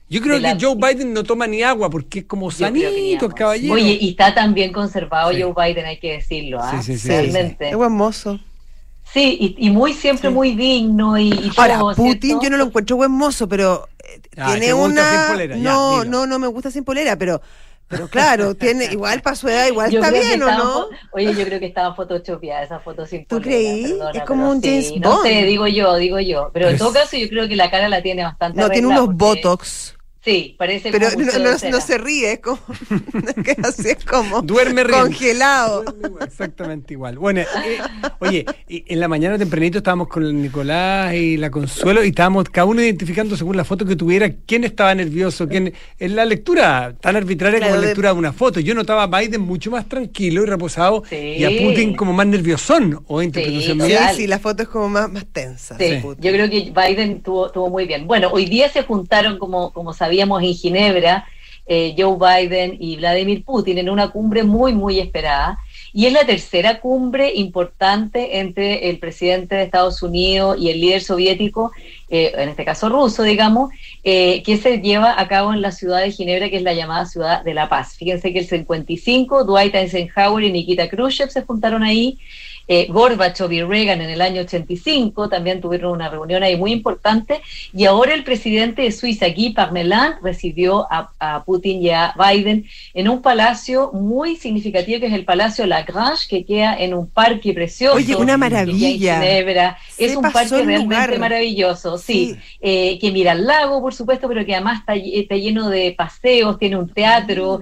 Yo creo que Joe Biden no toma ni agua porque es como sanito el caballero. Oye, y está tan bien conservado Joe Biden, hay que decirlo, sí, realmente. Es buen mozo. Sí, y muy siempre muy digno y ahora, todo, Putin ¿cierto? yo no lo encuentro buen mozo, pero tiene una... No me gusta sin polera, pero claro, tiene igual para su edad, igual está bien, ¿o no? Oye, yo creo que estaba photoshopeada esa foto sin polera. ¿Tú creí? Es como un James Bond. No sé, digo yo. Pero en todo caso yo creo que la cara la tiene bastante arreglada. No, tiene unos botox. Sí, parece pero como no se ríe, es como así es como duerme congelado. Duerme exactamente igual. Bueno, oye, en la mañana tempranito estábamos con el Nicolás y la Consuelo y estábamos cada uno identificando según la foto que tuviera quién estaba nervioso, quién en la lectura tan arbitraria como la lectura de una foto. Yo notaba a Biden mucho más tranquilo y reposado y a Putin como más nerviosón o interpretación. Sí, la foto es como más tensa. Sí. Yo creo que Biden tuvo muy bien. Bueno, hoy día se juntaron como sabíamos en Ginebra, Joe Biden y Vladimir Putin en una cumbre muy, muy esperada. Y es la tercera cumbre importante entre el presidente de Estados Unidos y el líder soviético, en este caso ruso, digamos, que se lleva a cabo en la ciudad de Ginebra, que es la llamada Ciudad de la Paz. Fíjense que el 55, Dwight Eisenhower y Nikita Khrushchev se juntaron ahí. Gorbachev y Reagan en el año 85 también tuvieron una reunión ahí muy importante, y ahora el presidente de Suiza, Guy Parmelin, recibió a Putin y a Biden en un palacio muy significativo que es el Palacio Lagrange, que queda en un parque precioso. Oye, una maravilla. En Ginebra. Es un parque realmente maravilloso, sí. Que mira al lago, por supuesto, pero que además está lleno de paseos, tiene un teatro,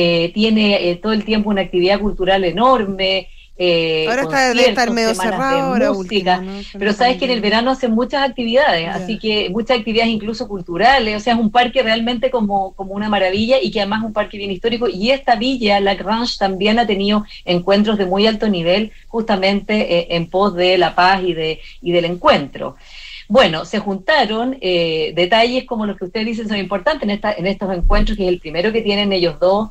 tiene todo el tiempo una actividad cultural enorme. Ahora debe estar medio cerrado de música, último, ¿no? Pero sabes que en el verano hacen muchas actividades, así que muchas actividades incluso culturales, o sea, es un parque realmente como una maravilla, y que además es un parque bien histórico, y esta villa, Lagrange, también ha tenido encuentros de muy alto nivel, justamente en pos de la paz y del encuentro. Bueno, se juntaron detalles como los que ustedes dicen son importantes en estos encuentros, que es el primero que tienen ellos dos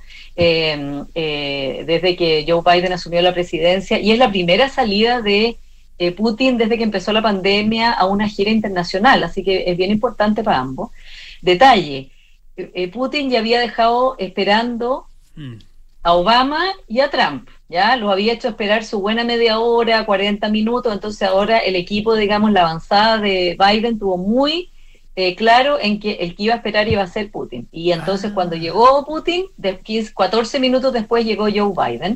desde que Joe Biden asumió la presidencia, y es la primera salida de Putin desde que empezó la pandemia a una gira internacional, así que es bien importante para ambos. Detalle, Putin ya había dejado esperando a Obama y a Trump, ya lo había hecho esperar su buena media hora, 40 minutos, entonces ahora el equipo, digamos, la avanzada de Biden tuvo muy claro en que el que iba a esperar iba a ser Putin, y entonces cuando llegó Putin, 14 minutos después llegó Joe Biden,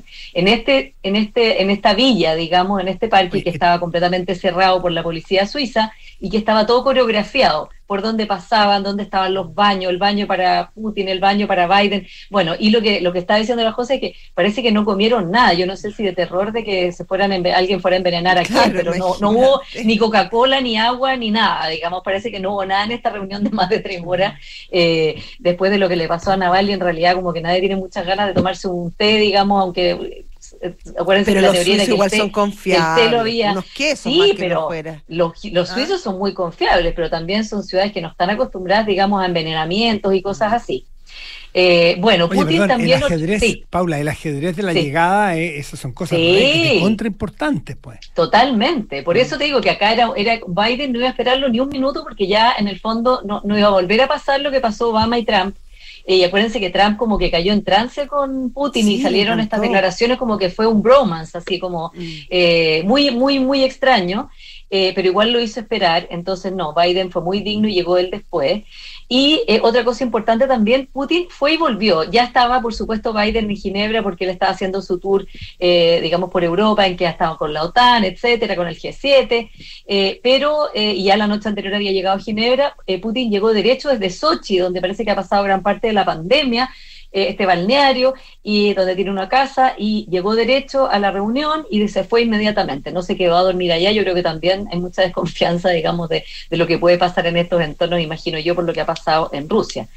en esta villa, digamos, en este parque que estaba completamente cerrado por la policía suiza, y que estaba todo coreografiado, por dónde pasaban, dónde estaban los baños, el baño para Putin, el baño para Biden. Bueno, y lo que está diciendo la José es que parece que no comieron nada. Yo no sé si de terror de que alguien fuera a envenenar a quién, pero no hubo ni Coca-Cola, ni agua, ni nada. Digamos, parece que no hubo nada en esta reunión de más de 3 horas. Después de lo que le pasó a Navalny, en realidad como que nadie tiene muchas ganas de tomarse un té, digamos, aunque... Acuérdense pero que la los teoría suizos igual son confiables, unos quesos sí, más que pero afuera. Los suizos son muy confiables, pero también son ciudades que no están acostumbradas, digamos, a envenenamientos y cosas así. Bueno, oye, Putin perdón, también... El ajedrez, sí. Paula, el ajedrez de la llegada, esas son cosas de contra importantes, pues. Totalmente, por eso te digo que acá era Biden no iba a esperarlo ni un minuto, porque ya en el fondo no iba a volver a pasar lo que pasó Obama y Trump. Y acuérdense que Trump como que cayó en trance con Putin, y salieron estas declaraciones como que fue un bromance, así como muy, muy, muy extraño, pero igual lo hizo esperar. Entonces no, Biden fue muy digno y llegó él después. Y otra cosa importante también, Putin fue y volvió. Ya estaba, por supuesto, Biden en Ginebra, porque él estaba haciendo su tour, digamos, por Europa, en que ha estado con la OTAN, etcétera, con el G7, pero y ya la noche anterior había llegado a Ginebra. Putin llegó derecho desde Sochi, donde parece que ha pasado gran parte de la pandemia, este balneario, y donde tiene una casa, y llegó derecho a la reunión y se fue inmediatamente, no se quedó a dormir allá. Yo creo que también hay mucha desconfianza, digamos, de lo que puede pasar en estos entornos, imagino yo, por lo que ha pasado en Rusia.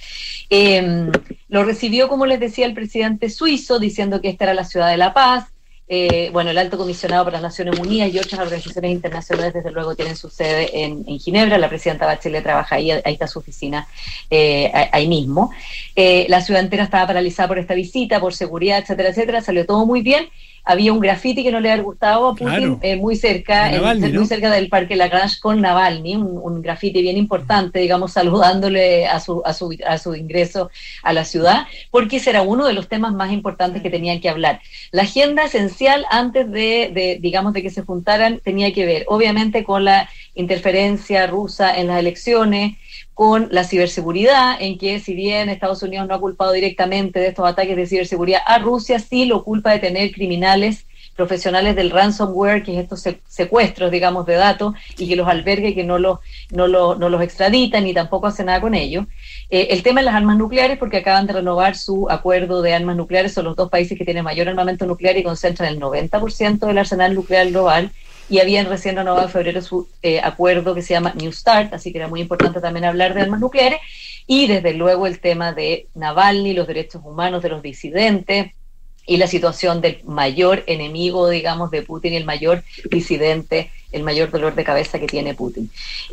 Lo recibió, como les decía, el presidente suizo, diciendo que esta era la ciudad de la paz. Bueno, el Alto Comisionado para las Naciones Unidas y otras organizaciones internacionales, desde luego, tienen su sede en Ginebra. La presidenta Bachelet trabaja ahí está su oficina ahí mismo. La ciudad entera estaba paralizada por esta visita, por seguridad, etcétera, etcétera. Salió todo muy bien. había un graffiti que no le había gustado a Putin, muy cerca, Navalny, muy cerca del Parque Lagrange con Navalny, un graffiti bien importante, digamos, saludándole a su ingreso a la ciudad, porque ese era uno de los temas más importantes que tenían que hablar. La agenda esencial antes digamos, de que se juntaran tenía que ver, obviamente, con la interferencia rusa en las elecciones, con la ciberseguridad, en que si bien Estados Unidos no ha culpado directamente de estos ataques de ciberseguridad a Rusia, sí lo culpa de tener criminales profesionales del ransomware, que es estos secuestros, digamos, de datos, y que los alberga y que no los extraditan ni tampoco hace nada con ellos. El tema de las armas nucleares, porque acaban de renovar su acuerdo de armas nucleares, son los dos países que tienen mayor armamento nuclear y concentran el 90% del arsenal nuclear global, y habían recién renovado en febrero su acuerdo que se llama New START, así que era muy importante también hablar de armas nucleares, y desde luego el tema de Navalny, los derechos humanos de los disidentes, y la situación del mayor enemigo, digamos, de Putin y el mayor disidente, el mayor dolor de cabeza que tiene Putin.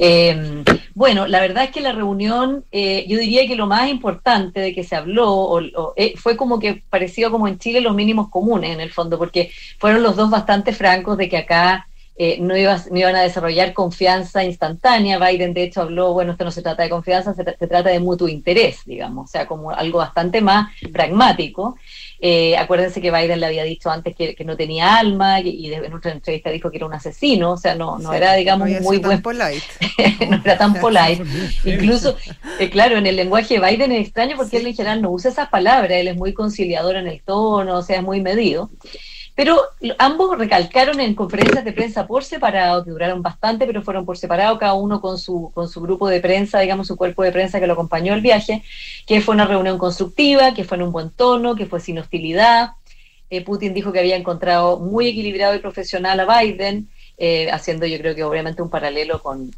Bueno, la verdad es que la reunión, yo diría que lo más importante de que se habló fue como que pareció como en Chile los mínimos comunes, en el fondo, porque fueron los dos bastante francos de que acá no iban a desarrollar confianza instantánea. Biden, de hecho, habló, bueno, esto no se trata de confianza, se trata de mutuo interés, digamos, o sea, como algo bastante más pragmático. Acuérdense que Biden le había dicho antes que no tenía alma, y en otra entrevista dijo que era un asesino, o sea, no era, digamos, muy buen polite. No era tan polite. Incluso, claro, en el lenguaje de Biden es extraño porque él en general no usa esas palabras, él es muy conciliador en el tono, o sea, es muy medido. Pero ambos recalcaron en conferencias de prensa por separado, que duraron bastante, pero fueron por separado, cada uno con su grupo de prensa, digamos, su cuerpo de prensa que lo acompañó al viaje, que fue una reunión constructiva, que fue en un buen tono, que fue sin hostilidad. Putin dijo que había encontrado muy equilibrado y profesional a Biden, haciendo, yo creo que obviamente un paralelo con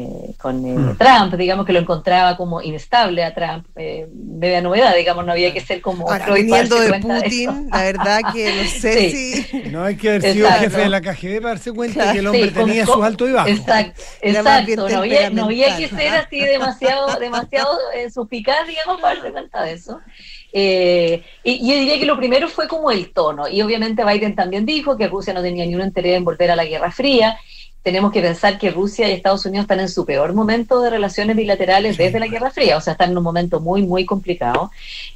Trump, digamos, que lo encontraba como inestable a Trump, media novedad, digamos, no había que ser como ahora, viniendo de Putin, la verdad que no sé si no hay que haber sido jefe de la KGB para darse cuenta que el hombre tenía sus altos y bajos. Exacto, no había que ser así demasiado suspicaz, digamos, para darse cuenta de eso. Y yo diría que lo primero fue como el tono, y obviamente Biden también dijo que Rusia no tenía ni un interés en volver a la Guerra Fría. Tenemos que pensar que Rusia y Estados Unidos están en su peor momento de relaciones bilaterales desde la Guerra Fría, o sea, están en un momento muy, muy complicado.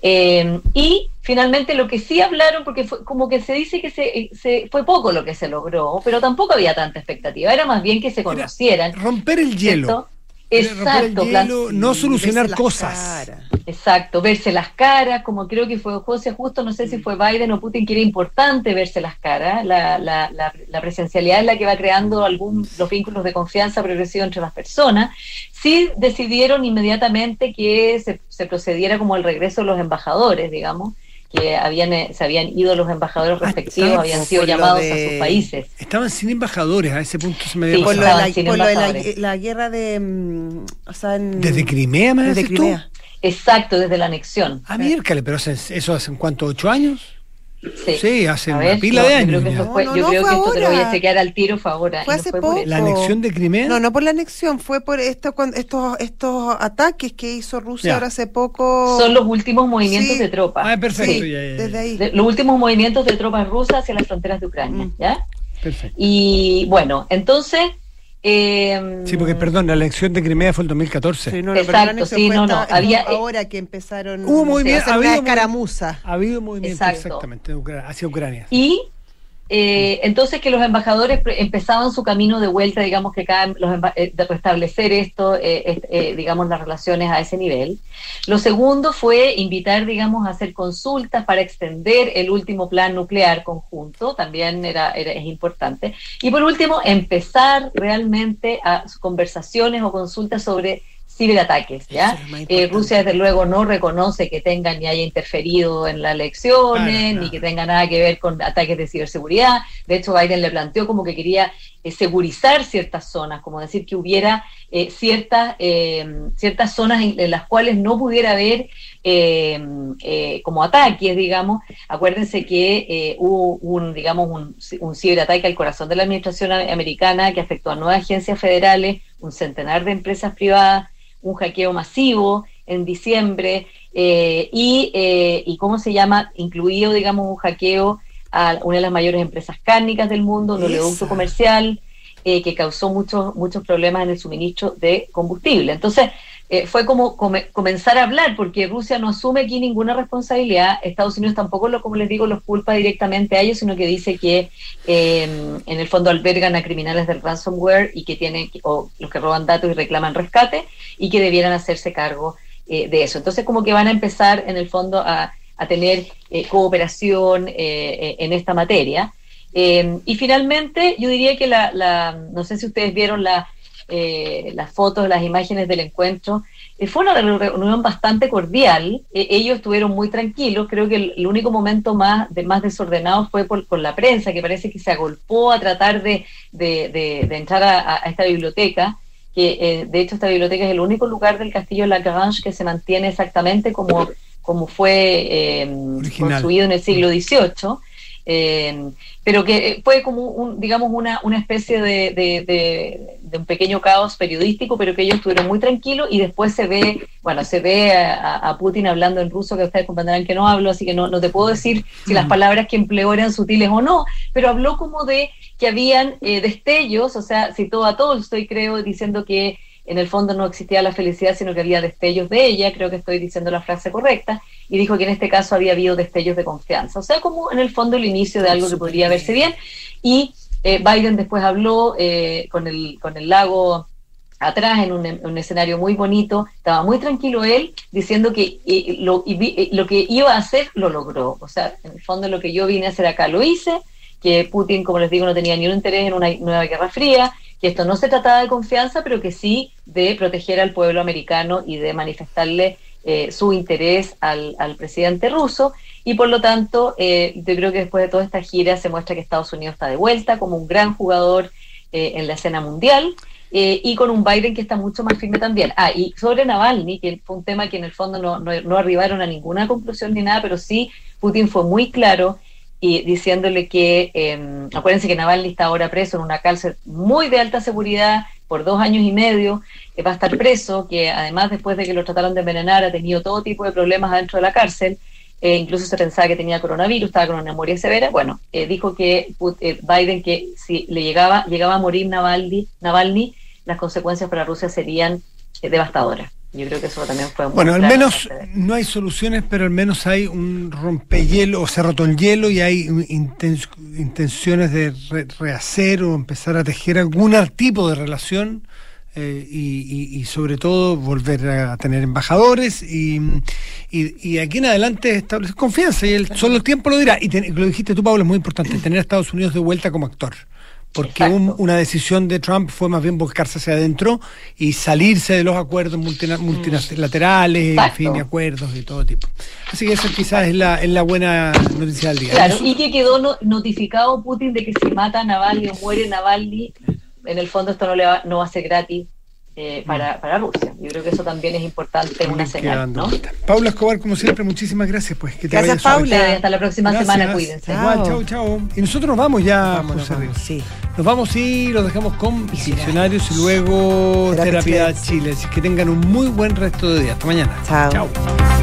Y finalmente lo que sí hablaron, porque fue, como que se dice que fue poco lo que se logró, pero tampoco había tanta expectativa, era más bien que se conocieran. Romper el hielo. Exacto, no solucionar cosas. Exacto, verse las caras, como creo que fue José justo, no sé si fue Biden o Putin, que era importante verse las caras, la presencialidad es la que va creando los vínculos de confianza progresivo entre las personas. Sí decidieron inmediatamente que se procediera como el regreso de los embajadores, digamos, que se habían ido los embajadores respectivos, habían sido llamados a sus países. Estaban sin embajadores, a ese punto se me había pasado. Por lo de la guerra de... o sea, ¿desde Crimea me decís tú? Exacto, desde la anexión. Miércoles, pero ¿eso hace cuánto, 8 años? Sí, hace una pila de años. Yo creo que esto te lo voy a chequear al tiro, fue ahora. Fue hace poco. ¿La anexión de Crimea? No por la anexión, fue por estos ataques que hizo Rusia ahora hace poco. Son los últimos movimientos de tropas. Perfecto. Sí, desde ahí. Los últimos movimientos de tropas rusas hacia las fronteras de Ucrania, ¿ya? Perfecto. Y bueno, entonces... sí, porque perdón, la elección de Crimea fue el 2014. Sí, exacto, había ahora que empezaron hubo movimiento, una escaramuza. Ha habido movimiento exactamente hacia Ucrania. Y entonces que los embajadores empezaban su camino de vuelta, digamos, que de restablecer esto, digamos, las relaciones a ese nivel. Lo segundo fue invitar, digamos, a hacer consultas para extender el último plan nuclear conjunto, también es importante. Y por último, empezar realmente a conversaciones o consultas sobre ciberataques, ¿ya? Rusia desde luego no reconoce que tenga ni haya interferido en las elecciones, ni que tenga nada que ver con ataques de ciberseguridad. De hecho, Biden le planteó como que quería segurizar ciertas zonas, como decir que hubiera ciertas zonas en las cuales no pudiera haber como ataques, digamos. Acuérdense que hubo un ciberataque al corazón de la administración americana que afectó a 9 agencias federales, un centenar de empresas privadas, un hackeo masivo en diciembre, y ¿cómo se llama? Incluido, digamos, un hackeo a una de las mayores empresas cárnicas del mundo, un oleoducto comercial que causó muchos problemas en el suministro de combustible. Entonces, fue como comenzar a hablar, porque Rusia no asume aquí ninguna responsabilidad, Estados Unidos tampoco, como les digo, los culpa directamente a ellos, sino que dice que en el fondo albergan a criminales del ransomware y que o los que roban datos y reclaman rescate, y que debieran hacerse cargo de eso. Entonces, como que van a empezar en el fondo a tener cooperación en esta materia. Y finalmente, yo diría que no sé si ustedes vieron las fotos, las imágenes del encuentro, fue una reunión bastante cordial. Ellos estuvieron muy tranquilos. Creo que el único momento más desordenado fue con la prensa, que parece que se agolpó a tratar de entrar a esta biblioteca, que de hecho esta biblioteca es el único lugar del castillo Lagrange que se mantiene exactamente como fue construido en el siglo XVIII. Pero que fue como digamos una especie de un pequeño caos periodístico, pero que ellos estuvieron muy tranquilos, y después se ve a Putin hablando en ruso, que ustedes comprenderán que no hablo, así que no te puedo decir si las palabras que empleó eran sutiles o no, pero habló como de que habían destellos, o sea, citó a Tolstoy, creo, diciendo que en el fondo no existía la felicidad, sino que había destellos de ella, creo que estoy diciendo la frase correcta, y dijo que en este caso había habido destellos de confianza, o sea, como en el fondo el inicio de algo que podría verse bien. Y Biden después habló con el lago atrás en un escenario muy bonito, estaba muy tranquilo él, diciendo que lo que iba a hacer lo logró, o sea, en el fondo lo que yo vine a hacer acá lo hice, que Putin, como les digo, no tenía ni un interés en una nueva guerra fría, que esto no se trataba de confianza, pero que sí de proteger al pueblo americano y de manifestarle su interés al presidente ruso, y por lo tanto yo creo que después de toda esta gira se muestra que Estados Unidos está de vuelta como un gran jugador en la escena mundial, y con un Biden que está mucho más firme también. Y sobre Navalny, que fue un tema que en el fondo no arribaron a ninguna conclusión ni nada, pero sí Putin fue muy claro y diciéndole que, acuérdense que Navalny está ahora preso en una cárcel muy de alta seguridad por 2 años y medio, va a estar preso, que además después de que lo trataron de envenenar ha tenido todo tipo de problemas dentro de la cárcel, incluso se pensaba que tenía coronavirus, estaba con una neumonía severa. Bueno, dijo que Biden que si le llegaba a morir Navalny, las consecuencias para Rusia serían devastadoras. Yo creo que eso también fue muy bueno, al menos no hay soluciones, pero al menos hay un rompehielo, o se ha roto el hielo, y hay intenciones de rehacer o empezar a tejer algún tipo de relación, y sobre todo volver a tener embajadores y aquí en adelante establecer confianza, y solo el tiempo lo dirá. Y lo dijiste tú, Pablo, es muy importante tener a Estados Unidos de vuelta como actor. Porque una decisión de Trump fue más bien volcarse hacia adentro y salirse de los acuerdos multilaterales, en fin, acuerdos de todo tipo. Así que esa quizás es la buena noticia del día. Claro, y que quedó notificado Putin de que si mata a Navalny o muere Navalny, en el fondo esto no va a ser gratis para Rusia. Yo creo que eso también es importante, una señal, ¿no? Paula Escobar, como siempre, muchísimas gracias. Pues que te gracias, Paula. Hasta la próxima semana, cuídense. Igual, chao. Y nosotros nos vamos ya, José Ríos. Sí. Nos vamos y los dejamos con Visionarios y luego Terapia Chile. Así que tengan un muy buen resto de día. Hasta mañana. Chao.